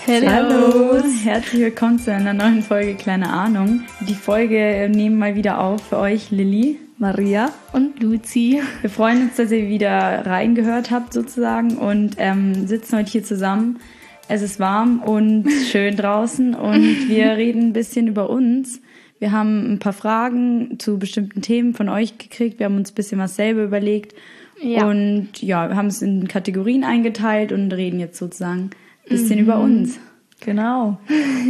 Hallo, herzlich willkommen zu einer neuen Folge Kleine Ahnung. Die Folge nehmen mal wieder auf für euch Lilly, Maria und Luzi. Wir freuen uns, dass ihr wieder reingehört habt sozusagen und sitzen heute hier zusammen. Es ist warm und schön draußen und wir reden ein bisschen über uns. Wir haben ein paar Fragen zu bestimmten Themen von euch gekriegt. Wir haben uns ein bisschen was selber überlegt und ja, wir haben es in Kategorien eingeteilt und reden jetzt sozusagen ein bisschen über uns. Genau.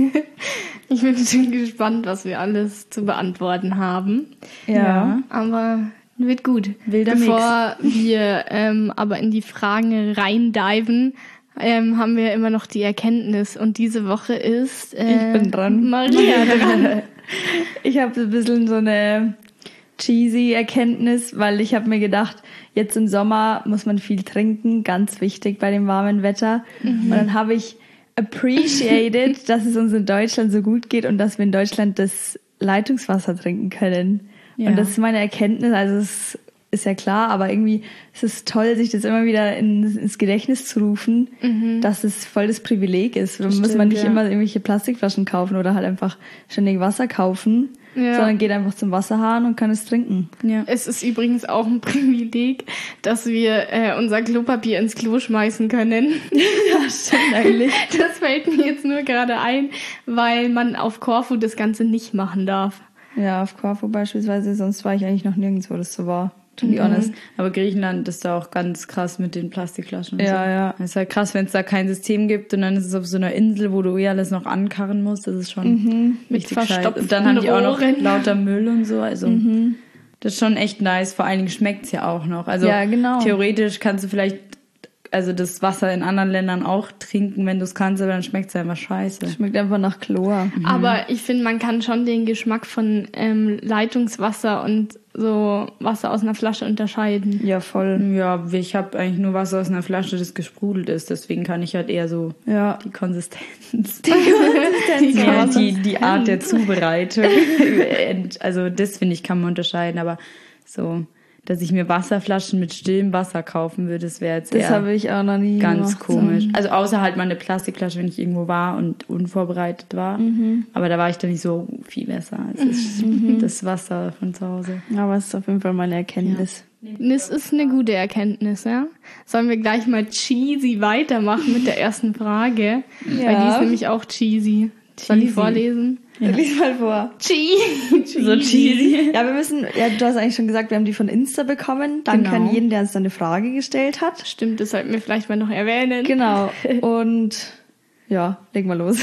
Ich bin schon gespannt, was wir alles zu beantworten haben. Ja. Aber wird gut. Wilder Bevor wir aber in die Fragen reindiven, haben wir immer noch die Erkenntnis. Und diese Woche ist ich bin dran. Maria dran. Ich habe ein bisschen so eine cheesy Erkenntnis, weil ich habe mir gedacht, jetzt im Sommer muss man viel trinken, ganz wichtig bei dem warmen Wetter. Und dann habe ich appreciated, dass es uns in Deutschland so gut geht und dass wir in Deutschland das Leitungswasser trinken können. Ja. Und das ist meine Erkenntnis, also es ist ja klar, aber irgendwie ist es toll, sich das immer wieder ins Gedächtnis zu rufen, dass es voll das Privileg ist. Da muss man nicht immer irgendwelche Plastikflaschen kaufen oder halt einfach ständig Wasser kaufen, sondern geht einfach zum Wasserhahn und kann es trinken. Ja. Es ist übrigens auch ein Privileg, dass wir unser Klopapier ins Klo schmeißen können. Ja, stimmt eigentlich. Das fällt mir jetzt nur gerade ein, weil man auf Korfu das Ganze nicht machen darf. Ja, auf Korfu beispielsweise, sonst war ich eigentlich noch nirgends, wo das so war. To be honest. Aber Griechenland ist da auch ganz krass mit den Plastikflaschen. Ja, so. ja. Es ist halt krass, wenn es da kein System gibt und dann ist es auf so einer Insel, wo du alles noch ankarren musst. Das ist schon richtig scheiße. Und dann haben die auch noch lauter Müll und so. Also das ist schon echt nice. Vor allen Dingen schmeckt's ja auch noch. Also theoretisch kannst du vielleicht das Wasser in anderen Ländern auch trinken, wenn du es kannst, aber dann schmeckt es einfach scheiße. Schmeckt einfach nach Chlor. Aber ich finde, man kann schon den Geschmack von Leitungswasser und so Wasser aus einer Flasche unterscheiden. Ja, voll. Ja, ich habe eigentlich nur Wasser aus einer Flasche, das gesprudelt ist. Deswegen kann ich halt eher so die Konsistenz. Die Art der Zubereitung. Also das, finde ich, kann man unterscheiden. Aber so, dass ich mir Wasserflaschen mit stillem Wasser kaufen würde, das wäre jetzt das habe ich auch noch nie ganz gemacht, komisch. So. Also außer halt mal eine Plastikflasche, wenn ich irgendwo war und unvorbereitet war. Aber da war ich dann nicht so viel besser als das Wasser von zu Hause. Aber es ist auf jeden Fall meine Erkenntnis. Ja. Das ist eine gute Erkenntnis, ja. Sollen wir gleich mal cheesy weitermachen mit der ersten Frage? Ja. Weil die ist nämlich auch cheesy. Soll ich vorlesen? Ja. Lies mal vor. Cheesy. So cheesy. Ja, du hast eigentlich schon gesagt, wir haben die von Insta bekommen. Danke an jeden, der uns dann eine Frage gestellt hat. Stimmt, das sollten wir vielleicht mal noch erwähnen. Genau. Und ja, leg mal los.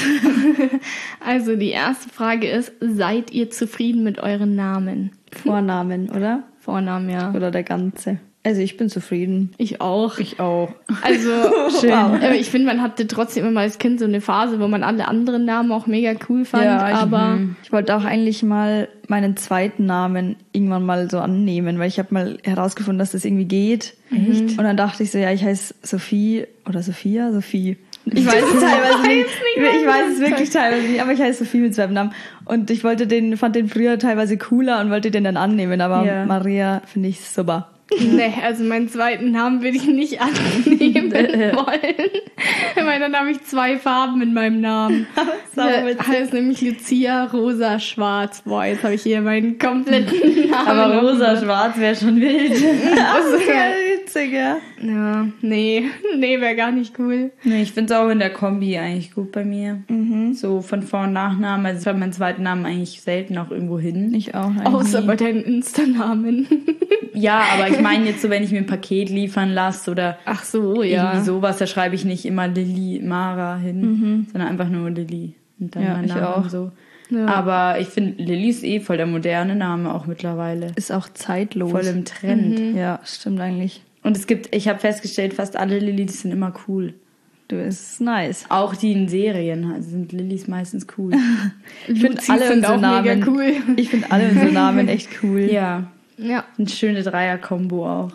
Also die erste Frage ist, seid ihr zufrieden mit euren Namen? Vornamen, oder? Vornamen, ja. Oder der ganze. Also ich bin zufrieden. Ich auch. Also schön. Aber ich finde, man hatte trotzdem immer als Kind so eine Phase, wo man alle anderen Namen auch mega cool fand. Ja, aber ich wollte auch eigentlich mal meinen zweiten Namen irgendwann mal so annehmen, weil ich habe mal herausgefunden, dass das irgendwie geht. Echt? Und dann dachte ich so, ja, ich heiße Sophie oder Sophie. Ich weiß es teilweise nicht. Ich weiß es wirklich teilweise nicht, aber ich heiße Sophie mit Zweitnamen. Und ich fand den früher teilweise cooler und wollte den dann annehmen, aber Maria finde ich super. Nee, also meinen zweiten Namen will ich nicht annehmen wollen. Weil dann habe ich 2 Farben in meinem Namen. Heißt nämlich Lucia, Rosa, Schwarz. Boah, jetzt habe ich hier meinen kompletten Namen. Aber Rosa, Schwarz wäre schon wild. Das wäre witzig, ja. Ja, nee, wäre gar nicht cool. Nee, ich finde es auch in der Kombi eigentlich gut bei mir. So von Vor- und Nachnamen. Also ich habe meinen zweiten Namen eigentlich selten auch irgendwo hin. Ich auch eigentlich. Außer bei deinen Insta-Namen. Ja, aber ich meine jetzt so, wenn ich mir ein Paket liefern lasse oder irgendwie sowas, da schreibe ich nicht immer Lilly Mara hin, sondern einfach nur Lilly. Und dann mein Name auch. Und so. Ja. Aber ich finde, Lilly ist voll der moderne Name auch mittlerweile. Ist auch zeitlos. Voll im Trend. Ja, stimmt eigentlich. Und ich habe festgestellt, fast alle Lillys sind immer cool. Du, ist nice. Auch die in Serien sind Lillys meistens cool. Ich finde alle unsere Namen mega cool. Ich finde alle unsere Namen echt cool. Ja. Eine schöne Dreier-Kombo auch.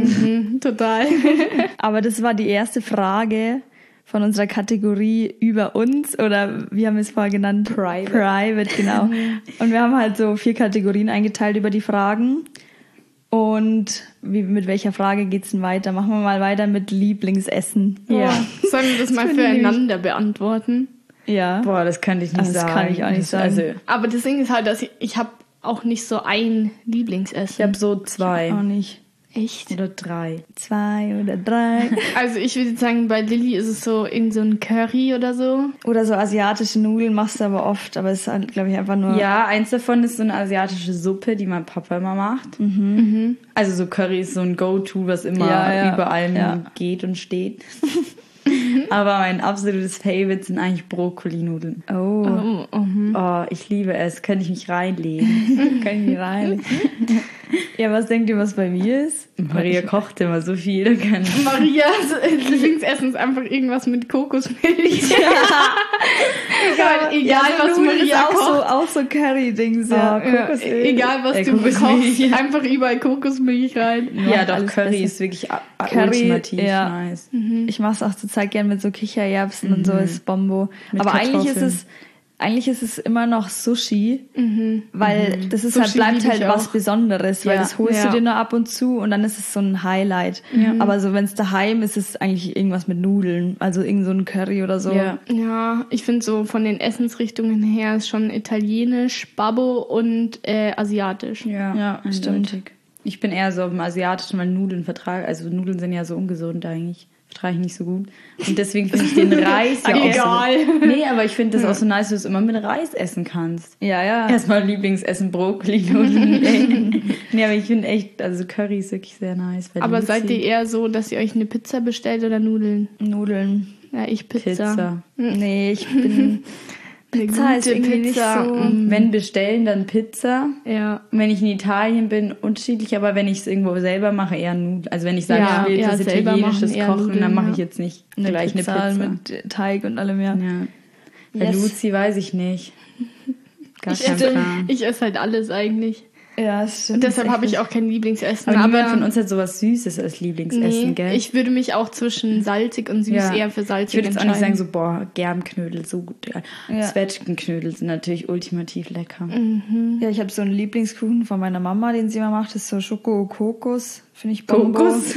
Total. Aber das war die erste Frage von unserer Kategorie über uns, oder wie haben wir es vorher genannt? Private, genau. Und wir haben halt so 4 Kategorien eingeteilt über die Fragen. Und mit welcher Frage geht's denn weiter? Machen wir mal weiter mit Lieblingsessen. Ja. Sollen wir das mal füreinander beantworten? Ja. Boah, das könnte ich nicht sagen. Das kann ich auch nicht sagen. Also, aber das Ding ist halt, dass ich habe auch nicht so ein Lieblingsessen. ich habe so 2. Auch nicht. Echt? Oder 3. 2 oder 3. Also ich würde sagen, bei Lilly ist es so irgend so ein Curry oder so. Oder so asiatische Nudeln machst du aber oft, aber es ist halt, glaube ich, einfach nur... Ja, eins davon ist so eine asiatische Suppe, die mein Papa immer macht. Also so Curry ist so ein Go-To, was immer überall geht und steht. Aber mein absolutes Favorite sind eigentlich Brokkolinudeln. Oh, ich liebe es. Könnte ich mich reinlegen. Ja, was denkt ihr, was bei mir ist? Maria kocht immer so viel. Marias Lieblingsessen ist einfach irgendwas mit Kokosmilch. Egal was Maria kocht. Auch so Curry-Dings. Kokosmilch. Egal was du bekochst, einfach überall Kokosmilch rein. Ja, doch, Curry ist wirklich ultimativ nice. Ich mache es auch zurzeit gern mit so Kichererbsen und so, ist Bombo. Mit aber Kartoffeln. eigentlich ist es immer noch Sushi, weil das ist Sushi bleibt halt liebe ich was auch. Besonderes, weil das holst du dir nur ab und zu und dann ist es so ein Highlight. Aber so wenn es daheim ist, ist es eigentlich irgendwas mit Nudeln, also irgend so ein Curry oder so. Ja, ich finde so von den Essensrichtungen her ist schon italienisch, Babbo und asiatisch. Ja, stimmt. Ich bin eher so im Asiatischen, weil Nudeln vertrage. Also Nudeln sind ja so ungesund eigentlich. Vertrage ich nicht so gut. Und deswegen finde ich den Reis ja auch so... Nee, aber ich finde das auch so nice, dass du es immer mit Reis essen kannst. Ja. Erstmal Lieblingsessen, Brokkoli-Nudeln. Nee, aber ich finde echt, also Curry ist wirklich sehr nice. Aber seid ihr eher so, dass ihr euch eine Pizza bestellt oder Nudeln? Nudeln. Ja, ich Pizza. Nee, ich bin... Pizza ist irgendwie nicht so... Wenn bestellen, dann Pizza. Ja. Wenn ich in Italien bin, unterschiedlich, aber wenn ich es irgendwo selber mache, eher Nudeln. Also wenn ich sage, ich will etwas Italienisches kochen, Nudeln, dann mache ich jetzt nicht gleich eine Pizza. Mit Teig und allem, ja. Bei Luzi weiß ich nicht. Gar kein Plan. Ich esse halt alles eigentlich. Ja, das stimmt. Und deshalb habe ich auch kein Lieblingsessen. Aber niemand von uns hat sowas Süßes als Lieblingsessen, gell? Ich würde mich auch zwischen salzig und süß eher für salzig entscheiden. Ich würde jetzt auch nicht sagen, so, boah, Germknödel, so gut. Zwetschgenknödel sind natürlich ultimativ lecker. Ja, ich habe so einen Lieblingskuchen von meiner Mama, den sie immer macht. Das ist so Schoko-Kokos. Finde ich Bombo. Kokos?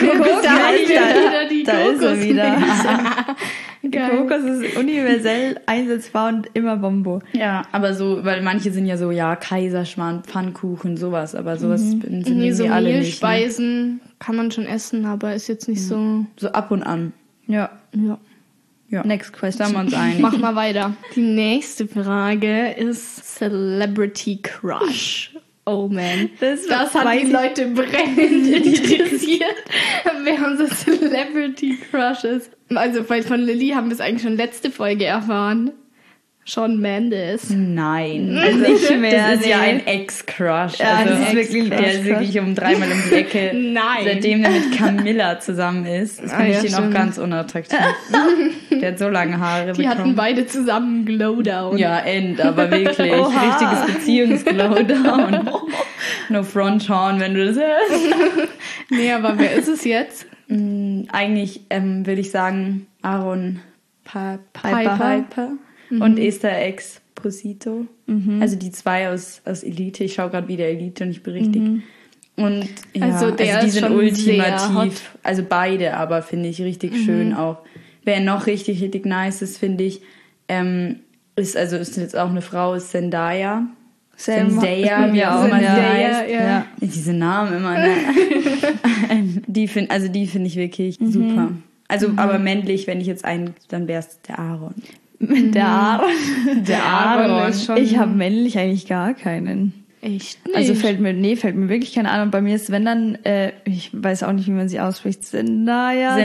Da ist er wieder. Kokos ist universell einsetzbar und immer Bombo. Ja, aber so, weil manche sind ja so, Kaiserschmarrn, Pfannkuchen, sowas, aber sowas sind irgendwie so alle Mehlspeisen nicht. Ne? kann man schon essen, aber ist jetzt nicht so... So ab und an. Ja. Next question. Da haben wir uns einig. Mach mal weiter. Die nächste Frage ist Celebrity Crush. Oh man, das hat die Leute brennend interessiert. Wir haben so Celebrity Crushes. Also von Lilly haben wir es eigentlich schon letzte Folge erfahren. Shawn Mendes. Nein, nicht mehr. Das ist ja ein Ex-Crush. Ja, also das ist wirklich ein der ist wirklich dreimal um die Ecke. Nein. Seitdem der mit Camilla zusammen ist, finde ich den auch ganz unattraktiv. Der hat so lange Haare Die hatten beide zusammen Glowdown. Ja, aber wirklich. Richtiges Beziehungsglowdown. No front, Sean, wenn du das hörst. Nee, aber wer ist es jetzt? Eigentlich würde ich sagen Aaron Piper. Und Esther Exposito. Also die zwei aus Elite. Ich schaue gerade wieder Elite und ich bin richtig. Und also die sind ultimativ. Also beide, aber finde ich richtig schön auch. Wer noch richtig, richtig nice ist, finde ich, ist jetzt auch eine Frau, ist Zendaya. Zendaya, wie auch immer sie heißt. Ja. Diese Namen immer, ne? Die finde ich wirklich super. Also, aber männlich, wenn ich jetzt dann wäre es der Aaron. Der Aaron ist schon... Ich habe männlich eigentlich gar keinen. Echt nicht? Also fällt mir wirklich keine Ahnung. Bei mir ist, wenn dann, ich weiß auch nicht, wie man sie ausspricht, Zendaya,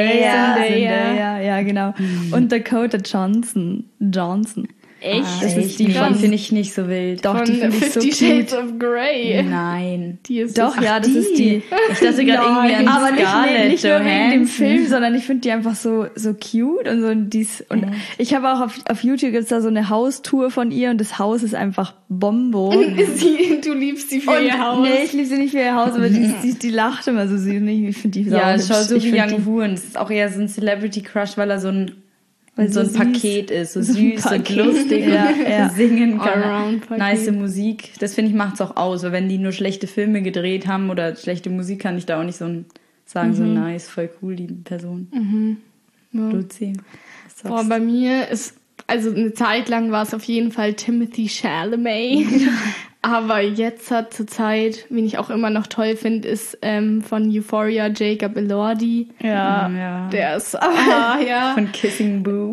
ja genau. Und Dakota Johnson. Echt? Das ist die finde ich nicht so wild. Doch, die finde ich so 50 Shades of Grey. Nein. Die ist doch, das ist die. Ich dachte gerade irgendwie an aber Scarlett nicht nur wegen dem Johansson. Film, sondern ich finde die einfach so cute und so. Und ich habe auch auf YouTube gibt's da so eine Haustour von ihr und das Haus ist einfach Bombo. Du liebst sie für ihr Haus. Nee, ich liebe sie nicht für ihr Haus, aber die lacht immer so süß. Ich finde die Ja, schau so wie Young Wu. Das ist auch eher so ein Celebrity Crush, weil er so ein weil so ein Paket ist, so süß und lustig und singen kann. Nice Musik. Das finde ich macht's auch aus, weil wenn die nur schlechte Filme gedreht haben oder schlechte Musik, kann ich da auch nicht so sagen, so nice, voll cool, die Person. Ja. Luzi. Boah, bei mir ist, also eine Zeit lang war es auf jeden Fall Timothée Chalamet. Aber jetzt hat zur Zeit, wen ich auch immer noch toll finde, ist von Euphoria Jacob Elordi. Ja. Der ist von Kissing Booth.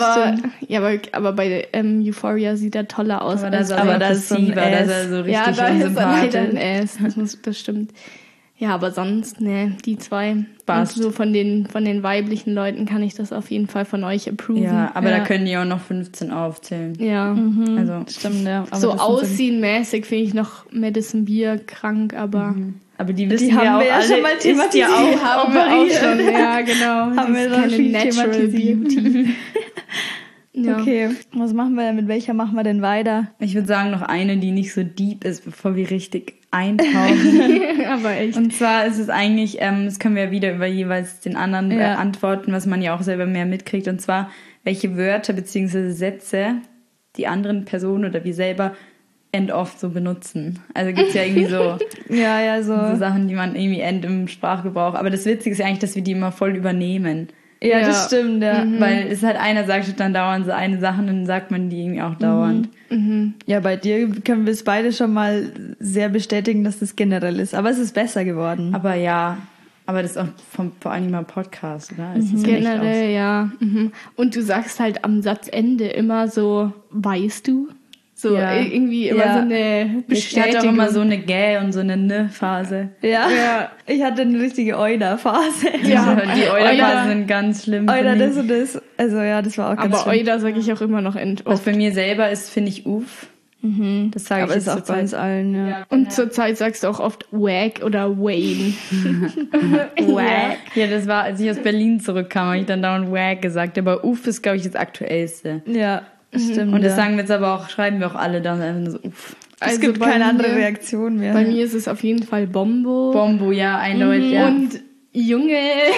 Aber bei Euphoria sieht er toller aus. Aber da ist so ein Ass. So richtig da ist er leider ein Ass. Das stimmt. Ja, aber sonst, die zwei. Und so von den weiblichen Leuten kann ich das auf jeden Fall von euch approven. Ja, aber da können die auch noch 15 aufzählen. Ja. Also stimmt, ja. Aber so aussiehenmäßig finde ich noch Madison Beer krank, aber... Aber die wissen wir auch alle, schon mal thematisiert. Haben wir auch schon, ja, genau. Haben wir schon viel Natural Beauty. Ja. Okay, was machen wir denn? Mit welcher machen wir denn weiter? Ich würde sagen, noch eine, die nicht so deep ist, bevor wir richtig eintauchen. Aber echt. Und zwar ist es eigentlich, das können wir wieder über jeweils den anderen antworten, was man ja auch selber mehr mitkriegt. Und zwar, welche Wörter bzw. Sätze die anderen Personen oder wir selber oft so benutzen. Also gibt's ja irgendwie so, so Sachen, die man irgendwie im Sprachgebrauch. Aber das Witzige ist ja eigentlich, dass wir die immer voll übernehmen. Ja, das stimmt, ja. Weil es halt einer sagt dann dauernd so eine Sache und dann sagt man die irgendwie auch dauernd. Ja, bei dir können wir es beide schon mal sehr bestätigen, dass das generell ist. Aber es ist besser geworden. Aber das ist auch vor allem mal Podcast, oder? Generell, ja. Und du sagst halt am Satzende immer so, weißt du? So irgendwie immer so eine Bestätigung. Ich hatte auch immer so eine Gä- und so eine Ne-Phase. Ja. Ich hatte eine richtige Euda-Phase. Ja, die Euda-Phasen sind ganz schlimm. Euda, das und das. Also ja, das war auch ganz schlimm. Aber Euda sage ich auch immer noch Was bei mir selber ist, finde ich Uff. Das sage ich jetzt auch bei uns allen, ja. Und zurzeit sagst du auch oft Wack oder Wayne. Wack. Ja, das war, als ich aus Berlin zurückkam, habe ich dann dauernd Wack gesagt. Aber Uff ist, glaube ich, das Aktuellste. Ja. Stimmt, und das sagen wir jetzt aber auch, schreiben wir auch alle dann einfach so, uff. Es gibt keine andere Reaktion mehr. Bei mir ist es auf jeden Fall Bombo. Bombo, ja, eindeutig. Ja. Und Junge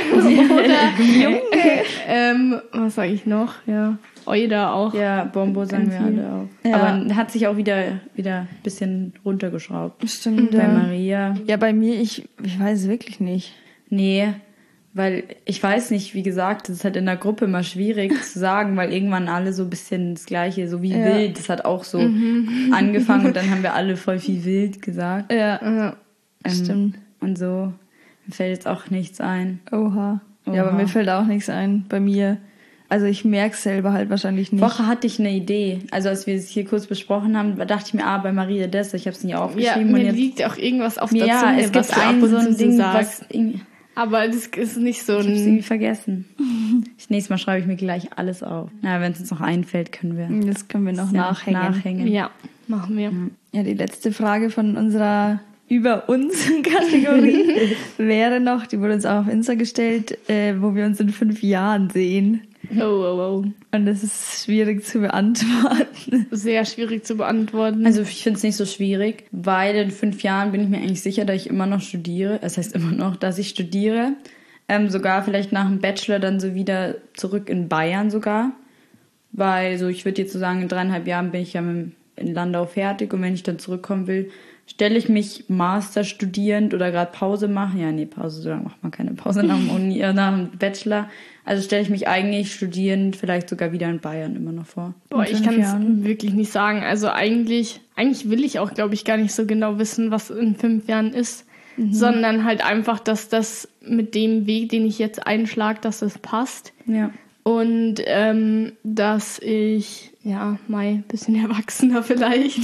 oder was sage ich noch? Ja, Euda auch. Ja, Bombo sagen wir alle auch. Ja. Aber hat sich auch wieder ein bisschen runtergeschraubt. Stimmt, bei Maria. Ja, bei mir, ich weiß es wirklich nicht. Nee. Weil ich weiß nicht, wie gesagt, das ist halt in der Gruppe immer schwierig zu sagen, weil irgendwann alle so ein bisschen das Gleiche, so wie wild, das hat auch so angefangen und dann haben wir alle voll viel wild gesagt. Ja, stimmt. Und so, mir fällt jetzt auch nichts ein. Oha. Ja, aber mir fällt auch nichts ein bei mir. Also ich merke es selber halt wahrscheinlich nicht. Woche hatte ich eine Idee. Also als wir es hier kurz besprochen haben, dachte ich mir, bei Maria das, ich habe es nicht aufgeschrieben. Ja, mir liegt auch irgendwas auf der Zunge, ja, es gibt so ein Ding, was irgendwie... Aber das ist nicht so ein... Ich hab's irgendwie vergessen. Nächstes Mal schreibe ich mir gleich alles auf. Na, wenn es uns noch einfällt, können wir... Das können wir noch nachhängen. Ja, machen wir. Ja, die letzte Frage von unserer Über uns Kategorie wäre noch, die wurde uns auch auf Insta gestellt, wo wir uns in 5 Jahren sehen. Oh. Und das ist schwierig zu beantworten. Sehr schwierig zu beantworten. Also ich finde es nicht so schwierig, weil in 5 Jahren bin ich mir eigentlich sicher, dass ich immer noch studiere. Das heißt immer noch, dass ich studiere. Sogar vielleicht nach dem Bachelor dann so wieder zurück in Bayern sogar. Weil so, ich würde jetzt so sagen, in 3,5 Jahren bin ich ja in Landau fertig. Und wenn ich dann zurückkommen will, stelle ich mich Master studierend oder gerade Pause machen. Ja, nee, Pause, so lange macht man keine Pause nach dem Bachelor. Also stelle ich mich eigentlich studierend vielleicht sogar wieder in Bayern immer noch vor. Boah, ich kann es wirklich nicht sagen. Also eigentlich will ich auch, glaube ich, gar nicht so genau wissen, was in 5 Jahren ist. Sondern halt einfach, dass das mit dem Weg, den ich jetzt einschlage, dass das passt. Ja. Und dass ich, mal ein bisschen erwachsener vielleicht,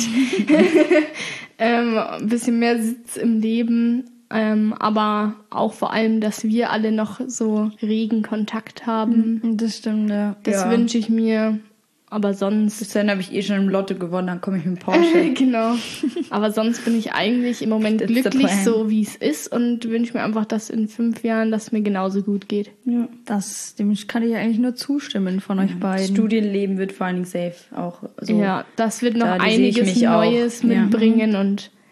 ein bisschen mehr Sitz im Leben, aber auch vor allem, dass wir alle noch so regen Kontakt haben. Das stimmt, ja. Das wünsche ich mir. Aber sonst... Bis dann habe ich schon im Lotto gewonnen, dann komme ich mit dem Porsche. Genau. Aber sonst bin ich eigentlich im Moment glücklich, so wie es ist und wünsche mir einfach, dass in 5 Jahren das mir genauso gut geht. Ja. Dem kann ich eigentlich nur zustimmen von euch beiden. Studienleben wird vor allen Dingen safe auch so. Ja, das wird noch einiges Neues mitbringen und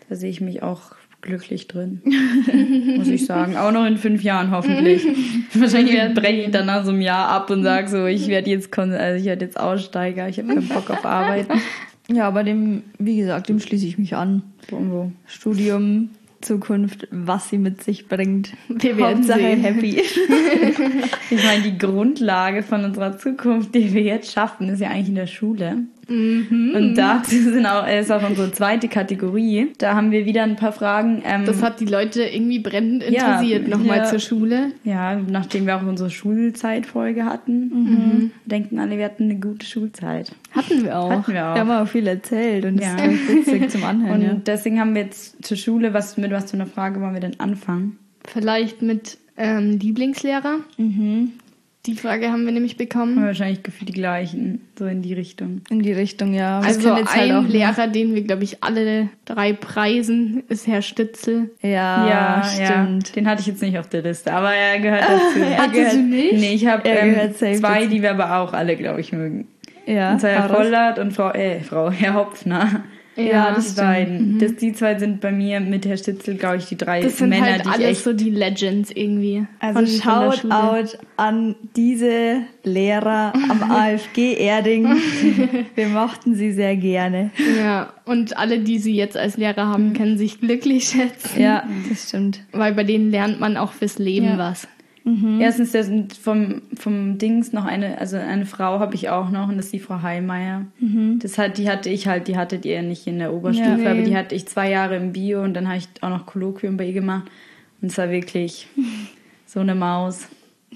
Da sehe ich mich auch glücklich drin, muss ich sagen. Auch noch in 5 Jahren hoffentlich. Wahrscheinlich breche ich dann nach so einem Jahr ab und sage so, ich werde jetzt Aussteiger, ich habe keinen Bock auf Arbeiten. Ja, aber wie gesagt, dem schließe ich mich an. Bongo. Studium, Zukunft, was sie mit sich bringt. Wir werden sehen. Happy. Ich meine, die Grundlage von unserer Zukunft, die wir jetzt schaffen, ist ja eigentlich in der Schule. Und dazu ist auch unsere zweite Kategorie. Da haben wir wieder ein paar Fragen. Das hat die Leute irgendwie brennend interessiert, nochmal zur Schule. Ja, nachdem wir auch unsere Schulzeitfolge hatten, denken alle, wir hatten eine gute Schulzeit. Hatten wir auch. Wir haben auch viel erzählt und das ist witzig zum Anhören. Und deswegen haben wir jetzt zur Schule, mit was für einer Frage wollen wir denn anfangen? Vielleicht mit Lieblingslehrer. Die Frage haben wir nämlich bekommen. Wahrscheinlich gefühlt die gleichen, so in die Richtung. In die Richtung, ja. Also ein Lehrer, den wir, glaube ich, alle 3 preisen, ist Herr Stützel. Ja, stimmt. Ja. Den hatte ich jetzt nicht auf der Liste, aber er gehört dazu. Hattest du nicht? Nee, ich habe 2, die wir aber auch alle, glaube ich, mögen. Ja. Und zwar Herr Vollert und Herr Hopfner. Ja, das beiden. Die 2 sind bei mir mit Herr Stützel, glaube ich, die 3 das sind Männer, halt die alles so die Legends irgendwie. Also Shoutout an diese Lehrer am AFG Erding. Wir mochten sie sehr gerne. Ja, und alle, die sie jetzt als Lehrer haben, können sich glücklich schätzen. Ja, das stimmt. Weil bei denen lernt man auch fürs Leben was. Erstens, das sind vom Dings noch eine Frau habe ich auch noch und das ist die Frau Heimeier. Die hattet ihr nicht in der Oberstufe, aber die hatte ich 2 Jahre im Bio und dann habe ich auch noch Kolloquium bei ihr gemacht und es war wirklich so eine Maus.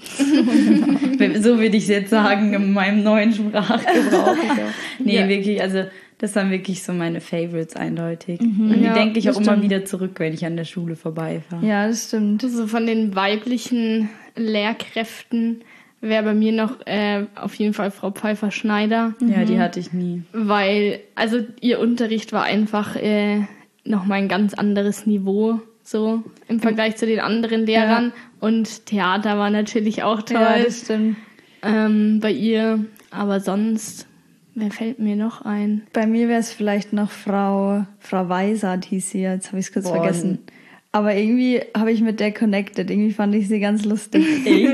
So würde ich es jetzt sagen in meinem neuen Sprachgebrauch. Nee, wirklich, also das waren wirklich so meine Favorites eindeutig. Und die denke ich auch immer wieder zurück, wenn ich an der Schule vorbeifahre. Ja, das stimmt. So von den weiblichen Lehrkräften wäre bei mir noch auf jeden Fall Frau Pfeiffer-Schneider. Ja, die hatte ich nie. Weil, also ihr Unterricht war einfach nochmal ein ganz anderes Niveau, so im Vergleich zu den anderen Lehrern. Ja. Und Theater war natürlich auch toll. Ja, das stimmt. Bei ihr, aber sonst... Wer fällt mir noch ein? Bei mir wäre es vielleicht noch Frau Weisert hieß sie, jetzt habe ich es kurz vergessen. Aber irgendwie habe ich mit der connected. Irgendwie fand ich sie ganz lustig.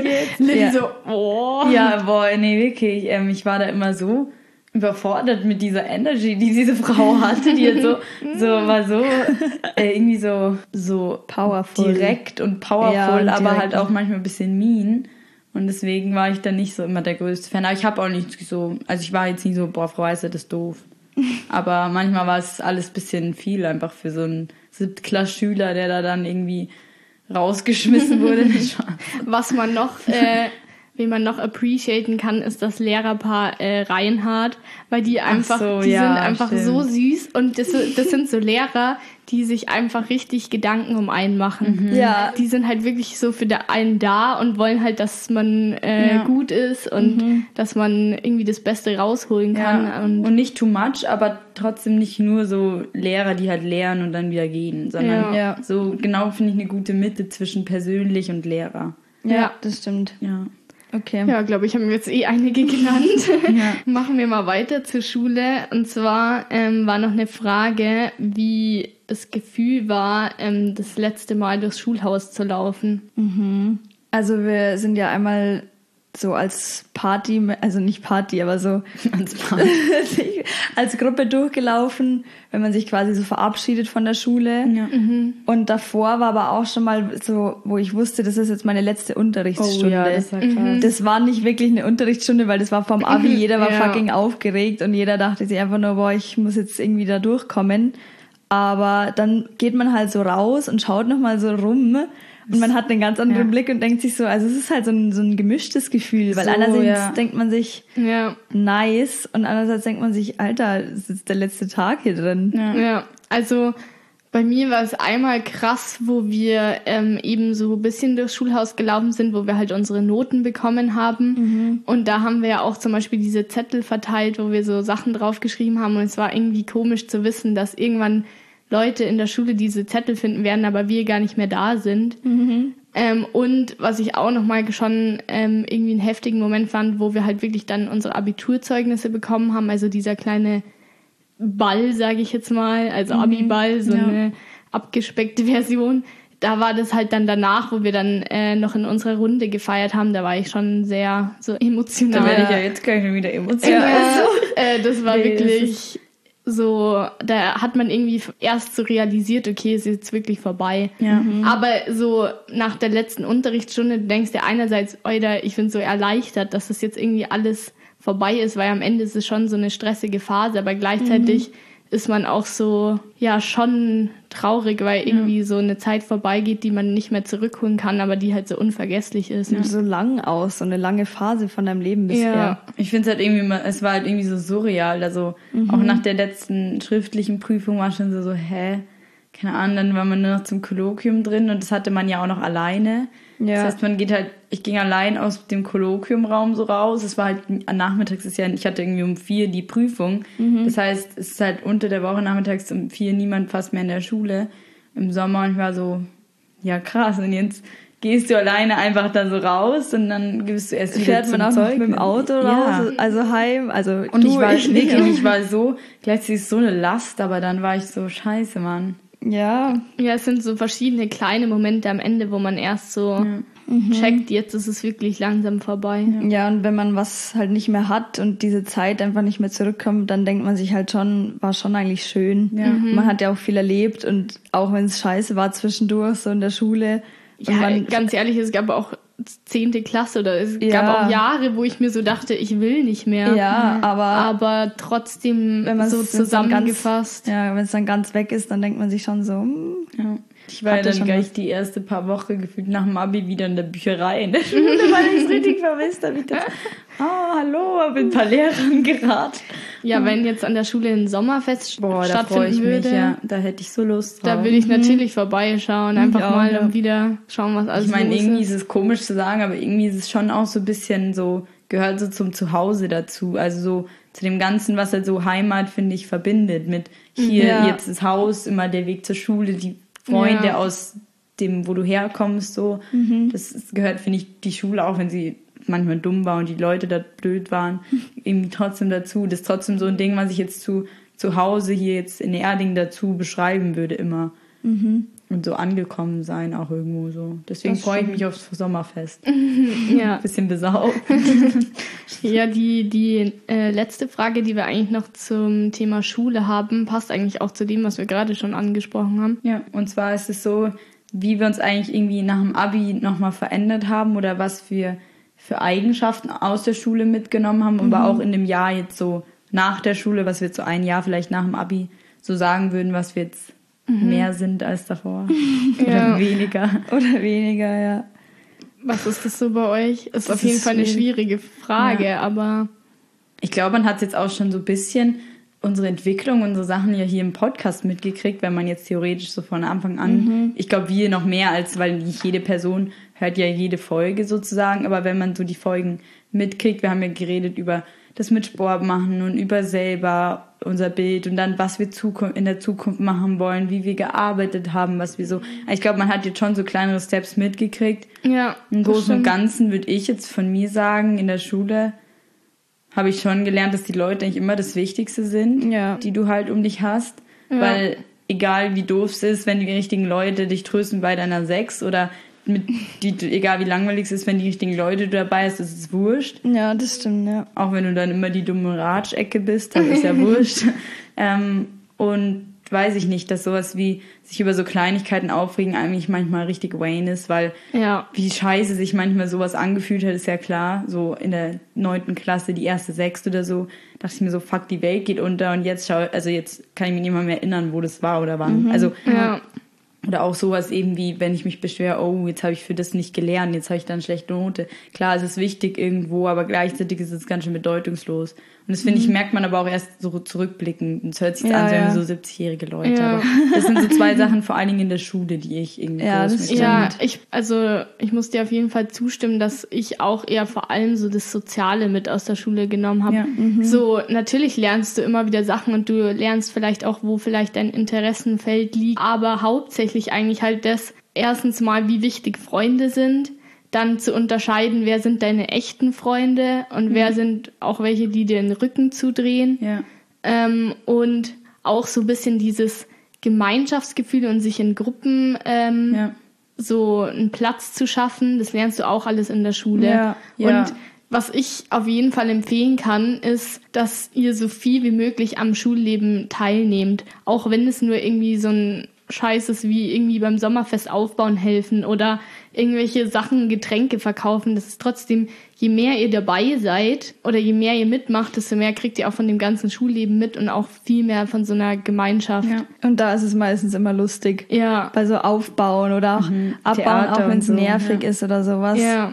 Wirklich. Ich war da immer so überfordert mit dieser Energy, die diese Frau hatte, die jetzt irgendwie so powerful, direkt und powerful, aber halt auch manchmal ein bisschen mean. Und deswegen war ich dann nicht so immer der größte Fan. Aber ich habe auch nicht so, also ich war jetzt nicht so, Frau Weisert ist doof. Aber manchmal war es alles ein bisschen viel einfach für so einen 7-Klass-Schüler, der da dann irgendwie rausgeschmissen wurde. Was man noch, wen man noch appreciaten kann, ist das Lehrerpaar Reinhardt, weil die einfach, sind einfach so süß und das sind so Lehrer, die sich einfach richtig Gedanken um einen machen. Ja. Die sind halt wirklich so für einen da und wollen halt, dass man gut ist und dass man irgendwie das Beste rausholen kann. Ja. Und nicht too much, aber trotzdem nicht nur so Lehrer, die halt lehren und dann wieder gehen, sondern so genau finde ich eine gute Mitte zwischen persönlich und Lehrer. Ja, das stimmt. Ja. Okay. Ja, glaube ich, haben wir jetzt einige genannt. Machen wir mal weiter zur Schule. Und zwar war noch eine Frage, wie das Gefühl war, das letzte Mal durchs Schulhaus zu laufen. Also wir sind ja einmal so als Party, also nicht Party, aber so als Gruppe durchgelaufen, wenn man sich quasi so verabschiedet von der Schule. Ja. Und davor war aber auch schon mal so, wo ich wusste, das ist jetzt meine letzte Unterrichtsstunde. Oh, ja, das war krass. Das war nicht wirklich eine Unterrichtsstunde, weil das war vom Abi, jeder war fucking aufgeregt und jeder dachte sich einfach nur, boah, ich muss jetzt irgendwie da durchkommen. Aber dann geht man halt so raus und schaut nochmal so rum und man hat einen ganz anderen Blick und denkt sich so, also es ist halt so ein gemischtes Gefühl, weil einerseits denkt man sich nice und andererseits denkt man sich, Alter, das ist der letzte Tag hier drin. Ja, also bei mir war es einmal krass, wo wir eben so ein bisschen durchs Schulhaus gelaufen sind, wo wir halt unsere Noten bekommen haben. Und da haben wir ja auch zum Beispiel diese Zettel verteilt, wo wir so Sachen draufgeschrieben haben. Und es war irgendwie komisch zu wissen, dass irgendwann Leute in der Schule diese Zettel finden werden, aber wir gar nicht mehr da sind. Und was ich auch nochmal schon irgendwie einen heftigen Moment fand, wo wir halt wirklich dann unsere Abiturzeugnisse bekommen haben, also dieser kleine Ball, sage ich jetzt mal, also Abi-Ball, so eine abgespeckte Version. Da war das halt dann danach, wo wir dann noch in unserer Runde gefeiert haben, da war ich schon sehr so emotional. Da werde ich ja jetzt gleich schon wieder emotional. Das war wirklich so, da hat man irgendwie erst so realisiert, okay, es ist jetzt wirklich vorbei. Ja. Aber so nach der letzten Unterrichtsstunde, du denkst dir einerseits, Alter, ich bin so erleichtert, dass das jetzt irgendwie alles vorbei ist, weil am Ende ist es schon so eine stressige Phase, aber gleichzeitig ist man auch so, ja, schon traurig, weil irgendwie so eine Zeit vorbeigeht, die man nicht mehr zurückholen kann, aber die halt so unvergesslich ist. Sieht so lang aus, so eine lange Phase von deinem Leben bisher. Ja. Ich finde es halt irgendwie, es war halt irgendwie so surreal, also auch nach der letzten schriftlichen Prüfung war schon so, keine Ahnung, dann war man nur noch zum Kolloquium drin und das hatte man ja auch noch alleine. Ja. Das heißt, ich ging allein aus dem Kolloquiumraum so raus. Es war halt nachmittags, ich hatte irgendwie um 4 die Prüfung. Das heißt, es ist halt unter der Woche nachmittags um 4 niemand fast mehr in der Schule. Im Sommer und ich war so, ja krass. Und jetzt gehst du alleine einfach da so raus und dann gibst du erst wieder Fährt man auch mit dem Auto raus, also heim. Also und ich war so, gleichzeitig ist so eine Last, aber dann war ich so, scheiße, Mann. Ja, es sind so verschiedene kleine Momente am Ende, wo man erst so checkt, jetzt ist es wirklich langsam vorbei. Ja, und wenn man was halt nicht mehr hat und diese Zeit einfach nicht mehr zurückkommt, dann denkt man sich halt schon, war schon eigentlich schön. Ja. Man hat ja auch viel erlebt und auch wenn es scheiße war zwischendurch, so in der Schule. Ja, ganz ehrlich, es gab auch 10. Klasse oder es gab auch Jahre, wo ich mir so dachte, ich will nicht mehr. Ja, aber trotzdem, wenn man so zusammengefasst. Wenn es dann ganz weg ist, dann denkt man sich schon so, ja. Ich war ja dann gleich die erste paar Wochen gefühlt nach dem Abi wieder in der Bücherei in der Schule, weil ich es richtig vermisst habe. Hallo, bin ein paar Lehrern geraten. Ja, wenn jetzt an der Schule ein Sommerfest stattfinden würde, da hätte ich so Lust drauf. Da würde ich natürlich vorbeischauen, einfach mal und wieder schauen, was alles ist. Ich meine, irgendwie ist es komisch zu sagen, aber irgendwie ist es schon auch so ein bisschen so, gehört so zum Zuhause dazu. Also so zu dem Ganzen, was halt so Heimat, finde ich, verbindet mit hier jetzt das Haus, immer der Weg zur Schule, die Freunde aus dem, wo du herkommst, so. Das gehört, finde ich, die Schule, auch wenn sie manchmal dumm war und die Leute da blöd waren, irgendwie trotzdem dazu. Das ist trotzdem so ein Ding, was ich jetzt zu Hause hier jetzt in Erding dazu beschreiben würde immer. Und so angekommen sein auch irgendwo so. Deswegen freue ich mich aufs Sommerfest. Bisschen besaugt. Ja, die letzte Frage, die wir eigentlich noch zum Thema Schule haben, passt eigentlich auch zu dem, was wir gerade schon angesprochen haben. Ja, und zwar ist es so, wie wir uns eigentlich irgendwie nach dem Abi nochmal verändert haben oder was wir für Eigenschaften aus der Schule mitgenommen haben, aber auch in dem Jahr jetzt so nach der Schule, was wir jetzt so ein Jahr vielleicht nach dem Abi so sagen würden, was wir jetzt mehr sind als davor. Oder weniger. Oder weniger, ja. Was ist das so bei euch? Ist auf jeden Fall eine schwierige Frage, aber... Ich glaube, man hat jetzt auch schon so ein bisschen unsere Entwicklung, unsere Sachen ja hier im Podcast mitgekriegt, wenn man jetzt theoretisch so von Anfang an... Ich glaube, wir noch mehr als, weil nicht jede Person hört ja jede Folge sozusagen, aber wenn man so die Folgen mitkriegt, wir haben ja geredet über das mit Sport machen und über selber unser Bild und dann, was wir in der Zukunft machen wollen, wie wir gearbeitet haben, was wir so... Ich glaube, man hat jetzt schon so kleinere Steps mitgekriegt. Ja. Im Großen und Ganzen würde ich jetzt von mir sagen, in der Schule habe ich schon gelernt, dass die Leute eigentlich immer das Wichtigste sind, die du halt um dich hast. Ja. Weil egal wie doof es ist, wenn die richtigen Leute dich trösten bei deiner 6 oder egal wie langweilig es ist, wenn die richtigen Leute dabei ist, ist es wurscht. Ja, das stimmt, ja. Auch wenn du dann immer die dumme Ratschecke bist, dann ist ja wurscht. Und weiß ich nicht, dass sowas wie sich über so Kleinigkeiten aufregen eigentlich manchmal richtig Wayne ist, weil wie scheiße sich manchmal sowas angefühlt hat, ist ja klar. So in der 9. Klasse, die erste 6 oder so, dachte ich mir so, fuck, die Welt geht unter und jetzt kann ich mich nicht mal mehr erinnern, wo das war oder wann. Oder auch sowas eben wie, wenn ich mich beschwere, oh, jetzt habe ich für das nicht gelernt, jetzt habe ich dann eine schlechte Note. Klar, es ist wichtig irgendwo, aber gleichzeitig ist es ganz schön bedeutungslos. Und das, finde ich, merkt man aber auch erst so zurückblickend. Das hört sich an, als wären wir so 70-jährige Leute. Ja. Aber das sind so 2 Sachen, vor allen Dingen in der Schule, die ich irgendwie ich muss dir auf jeden Fall zustimmen, dass ich auch eher vor allem so das Soziale mit aus der Schule genommen habe. Ja. So, natürlich lernst du immer wieder Sachen und du lernst vielleicht auch, wo vielleicht dein Interessenfeld liegt, aber hauptsächlich eigentlich halt das, erstens mal, wie wichtig Freunde sind, dann zu unterscheiden, wer sind deine echten Freunde und wer sind auch welche, die dir den Rücken zudrehen. Ja. und auch so ein bisschen dieses Gemeinschaftsgefühl und sich in Gruppen so einen Platz zu schaffen. Das lernst du auch alles in der Schule. Ja. Und was ich auf jeden Fall empfehlen kann, ist, dass ihr so viel wie möglich am Schulleben teilnehmt. Auch wenn es nur irgendwie so ein Scheiß ist, wie irgendwie beim Sommerfest aufbauen helfen oder irgendwelche Sachen, Getränke verkaufen. Das ist trotzdem, je mehr ihr dabei seid oder je mehr ihr mitmacht, desto mehr kriegt ihr auch von dem ganzen Schulleben mit und auch viel mehr von so einer Gemeinschaft. Ja. Und da ist es meistens immer lustig. Ja. Bei so Aufbauen oder auch Abbauen, Theater auch wenn es und so, nervig ist oder sowas. Ja.